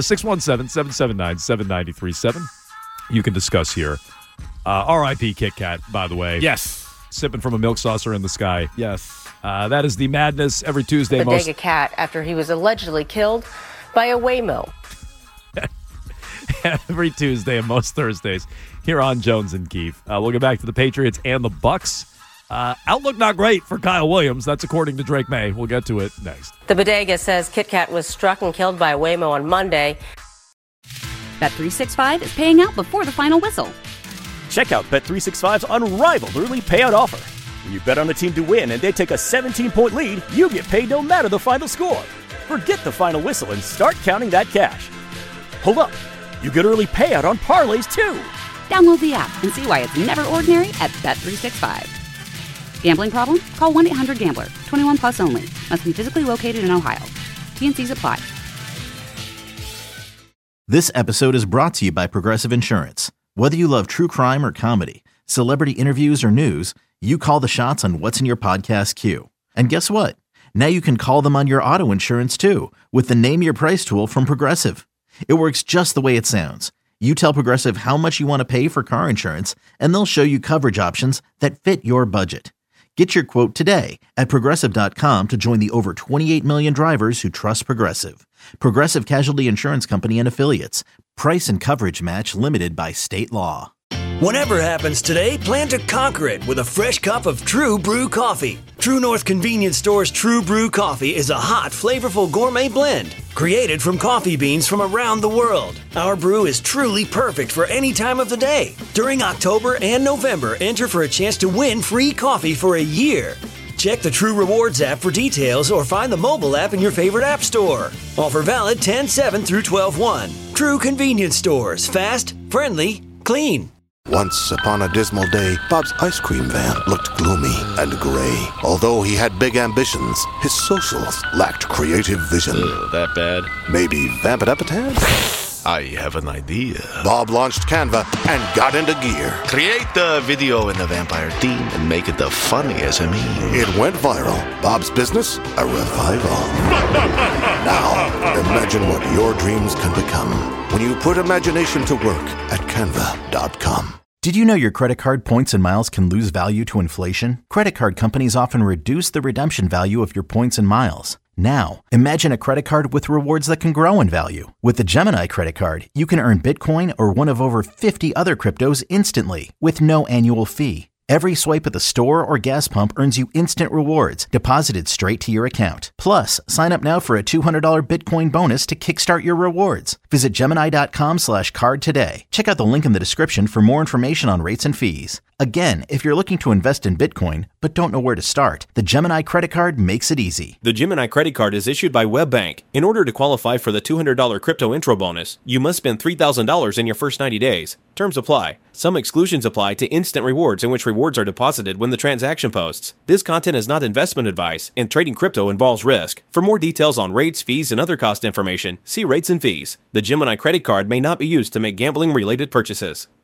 617-779-7937. You can discuss here. R.I.P. Kit Kat, by the way. Yes. Sipping from a milk saucer in the sky. Yes. That is the madness every Tuesday. Bodega cat after he was allegedly killed by a Waymo. Every Tuesday and most Thursdays here on Jones and Keefe. We'll get back to the Patriots and the Bucks. Outlook not great for Kyle Williams. That's according to Drake May. We'll get to it next. The bodega says Kit Kat was struck and killed by a Waymo on Monday. Bet365 is paying out before the final whistle. Check out Bet365's unrivaled early payout offer. When you bet on a team to win and they take a 17-point lead, you get paid no matter the final score. Forget the final whistle and start counting that cash. Hold up. You get early payout on parlays, too. Download the app and see why it's never ordinary at Bet365. Gambling problem? Call 1-800-GAMBLER. 21 plus only. Must be physically located in Ohio. T&Cs apply. This episode is brought to you by Progressive Insurance. Whether you love true crime or comedy, celebrity interviews or news, you call the shots on what's in your podcast queue. And guess what? Now you can call them on your auto insurance too with the Name Your Price tool from Progressive. It works just the way it sounds. You tell Progressive how much you want to pay for car insurance, and they'll show you coverage options that fit your budget. Get your quote today at Progressive.com to join the over 28 million drivers who trust Progressive. Progressive Casualty Insurance Company and Affiliates. Price and coverage match limited by state law. Whatever happens today, plan to conquer it with a fresh cup of True Brew coffee. True North Convenience Store's True Brew coffee is a hot, flavorful gourmet blend created from coffee beans from around the world. Our brew is truly perfect for any time of the day. During October and November, enter for a chance to win free coffee for a year. Check the True Rewards app for details or find the mobile app in your favorite app store. Offer valid 10/7 through 12/1. True Convenience Stores. Fast, friendly, clean. Once upon a dismal day, Bob's ice cream van looked gloomy and gray. Although he had big ambitions, his socials lacked creative vision. That bad? Maybe vamp it up a tad? I have an idea. Bob launched Canva and got into gear. Create the video in the vampire theme and make it the funniest of me. It went viral. Bob's business, a revival. Now, imagine what your dreams can become when you put imagination to work at Canva.com. Did you know your credit card points and miles can lose value to inflation? Credit card companies often reduce the redemption value of your points and miles. Now, imagine a credit card with rewards that can grow in value. With the Gemini credit card, you can earn Bitcoin or one of over 50 other cryptos instantly with no annual fee. Every swipe at the store or gas pump earns you instant rewards deposited straight to your account. Plus, sign up now for a $200 Bitcoin bonus to kickstart your rewards. Visit Gemini.com/card today. Check out the link in the description for more information on rates and fees. Again, if you're looking to invest in Bitcoin but don't know where to start, the Gemini credit card makes it easy. The Gemini credit card is issued by WebBank. In order to qualify for the $200 crypto intro bonus, you must spend $3,000 in your first 90 days. Terms apply. Some exclusions apply to instant rewards, in which rewards are deposited when the transaction posts. This content is not investment advice, and trading crypto involves risk. For more details on rates, fees, and other cost information, see rates and fees. The Gemini credit card may not be used to make gambling-related purchases.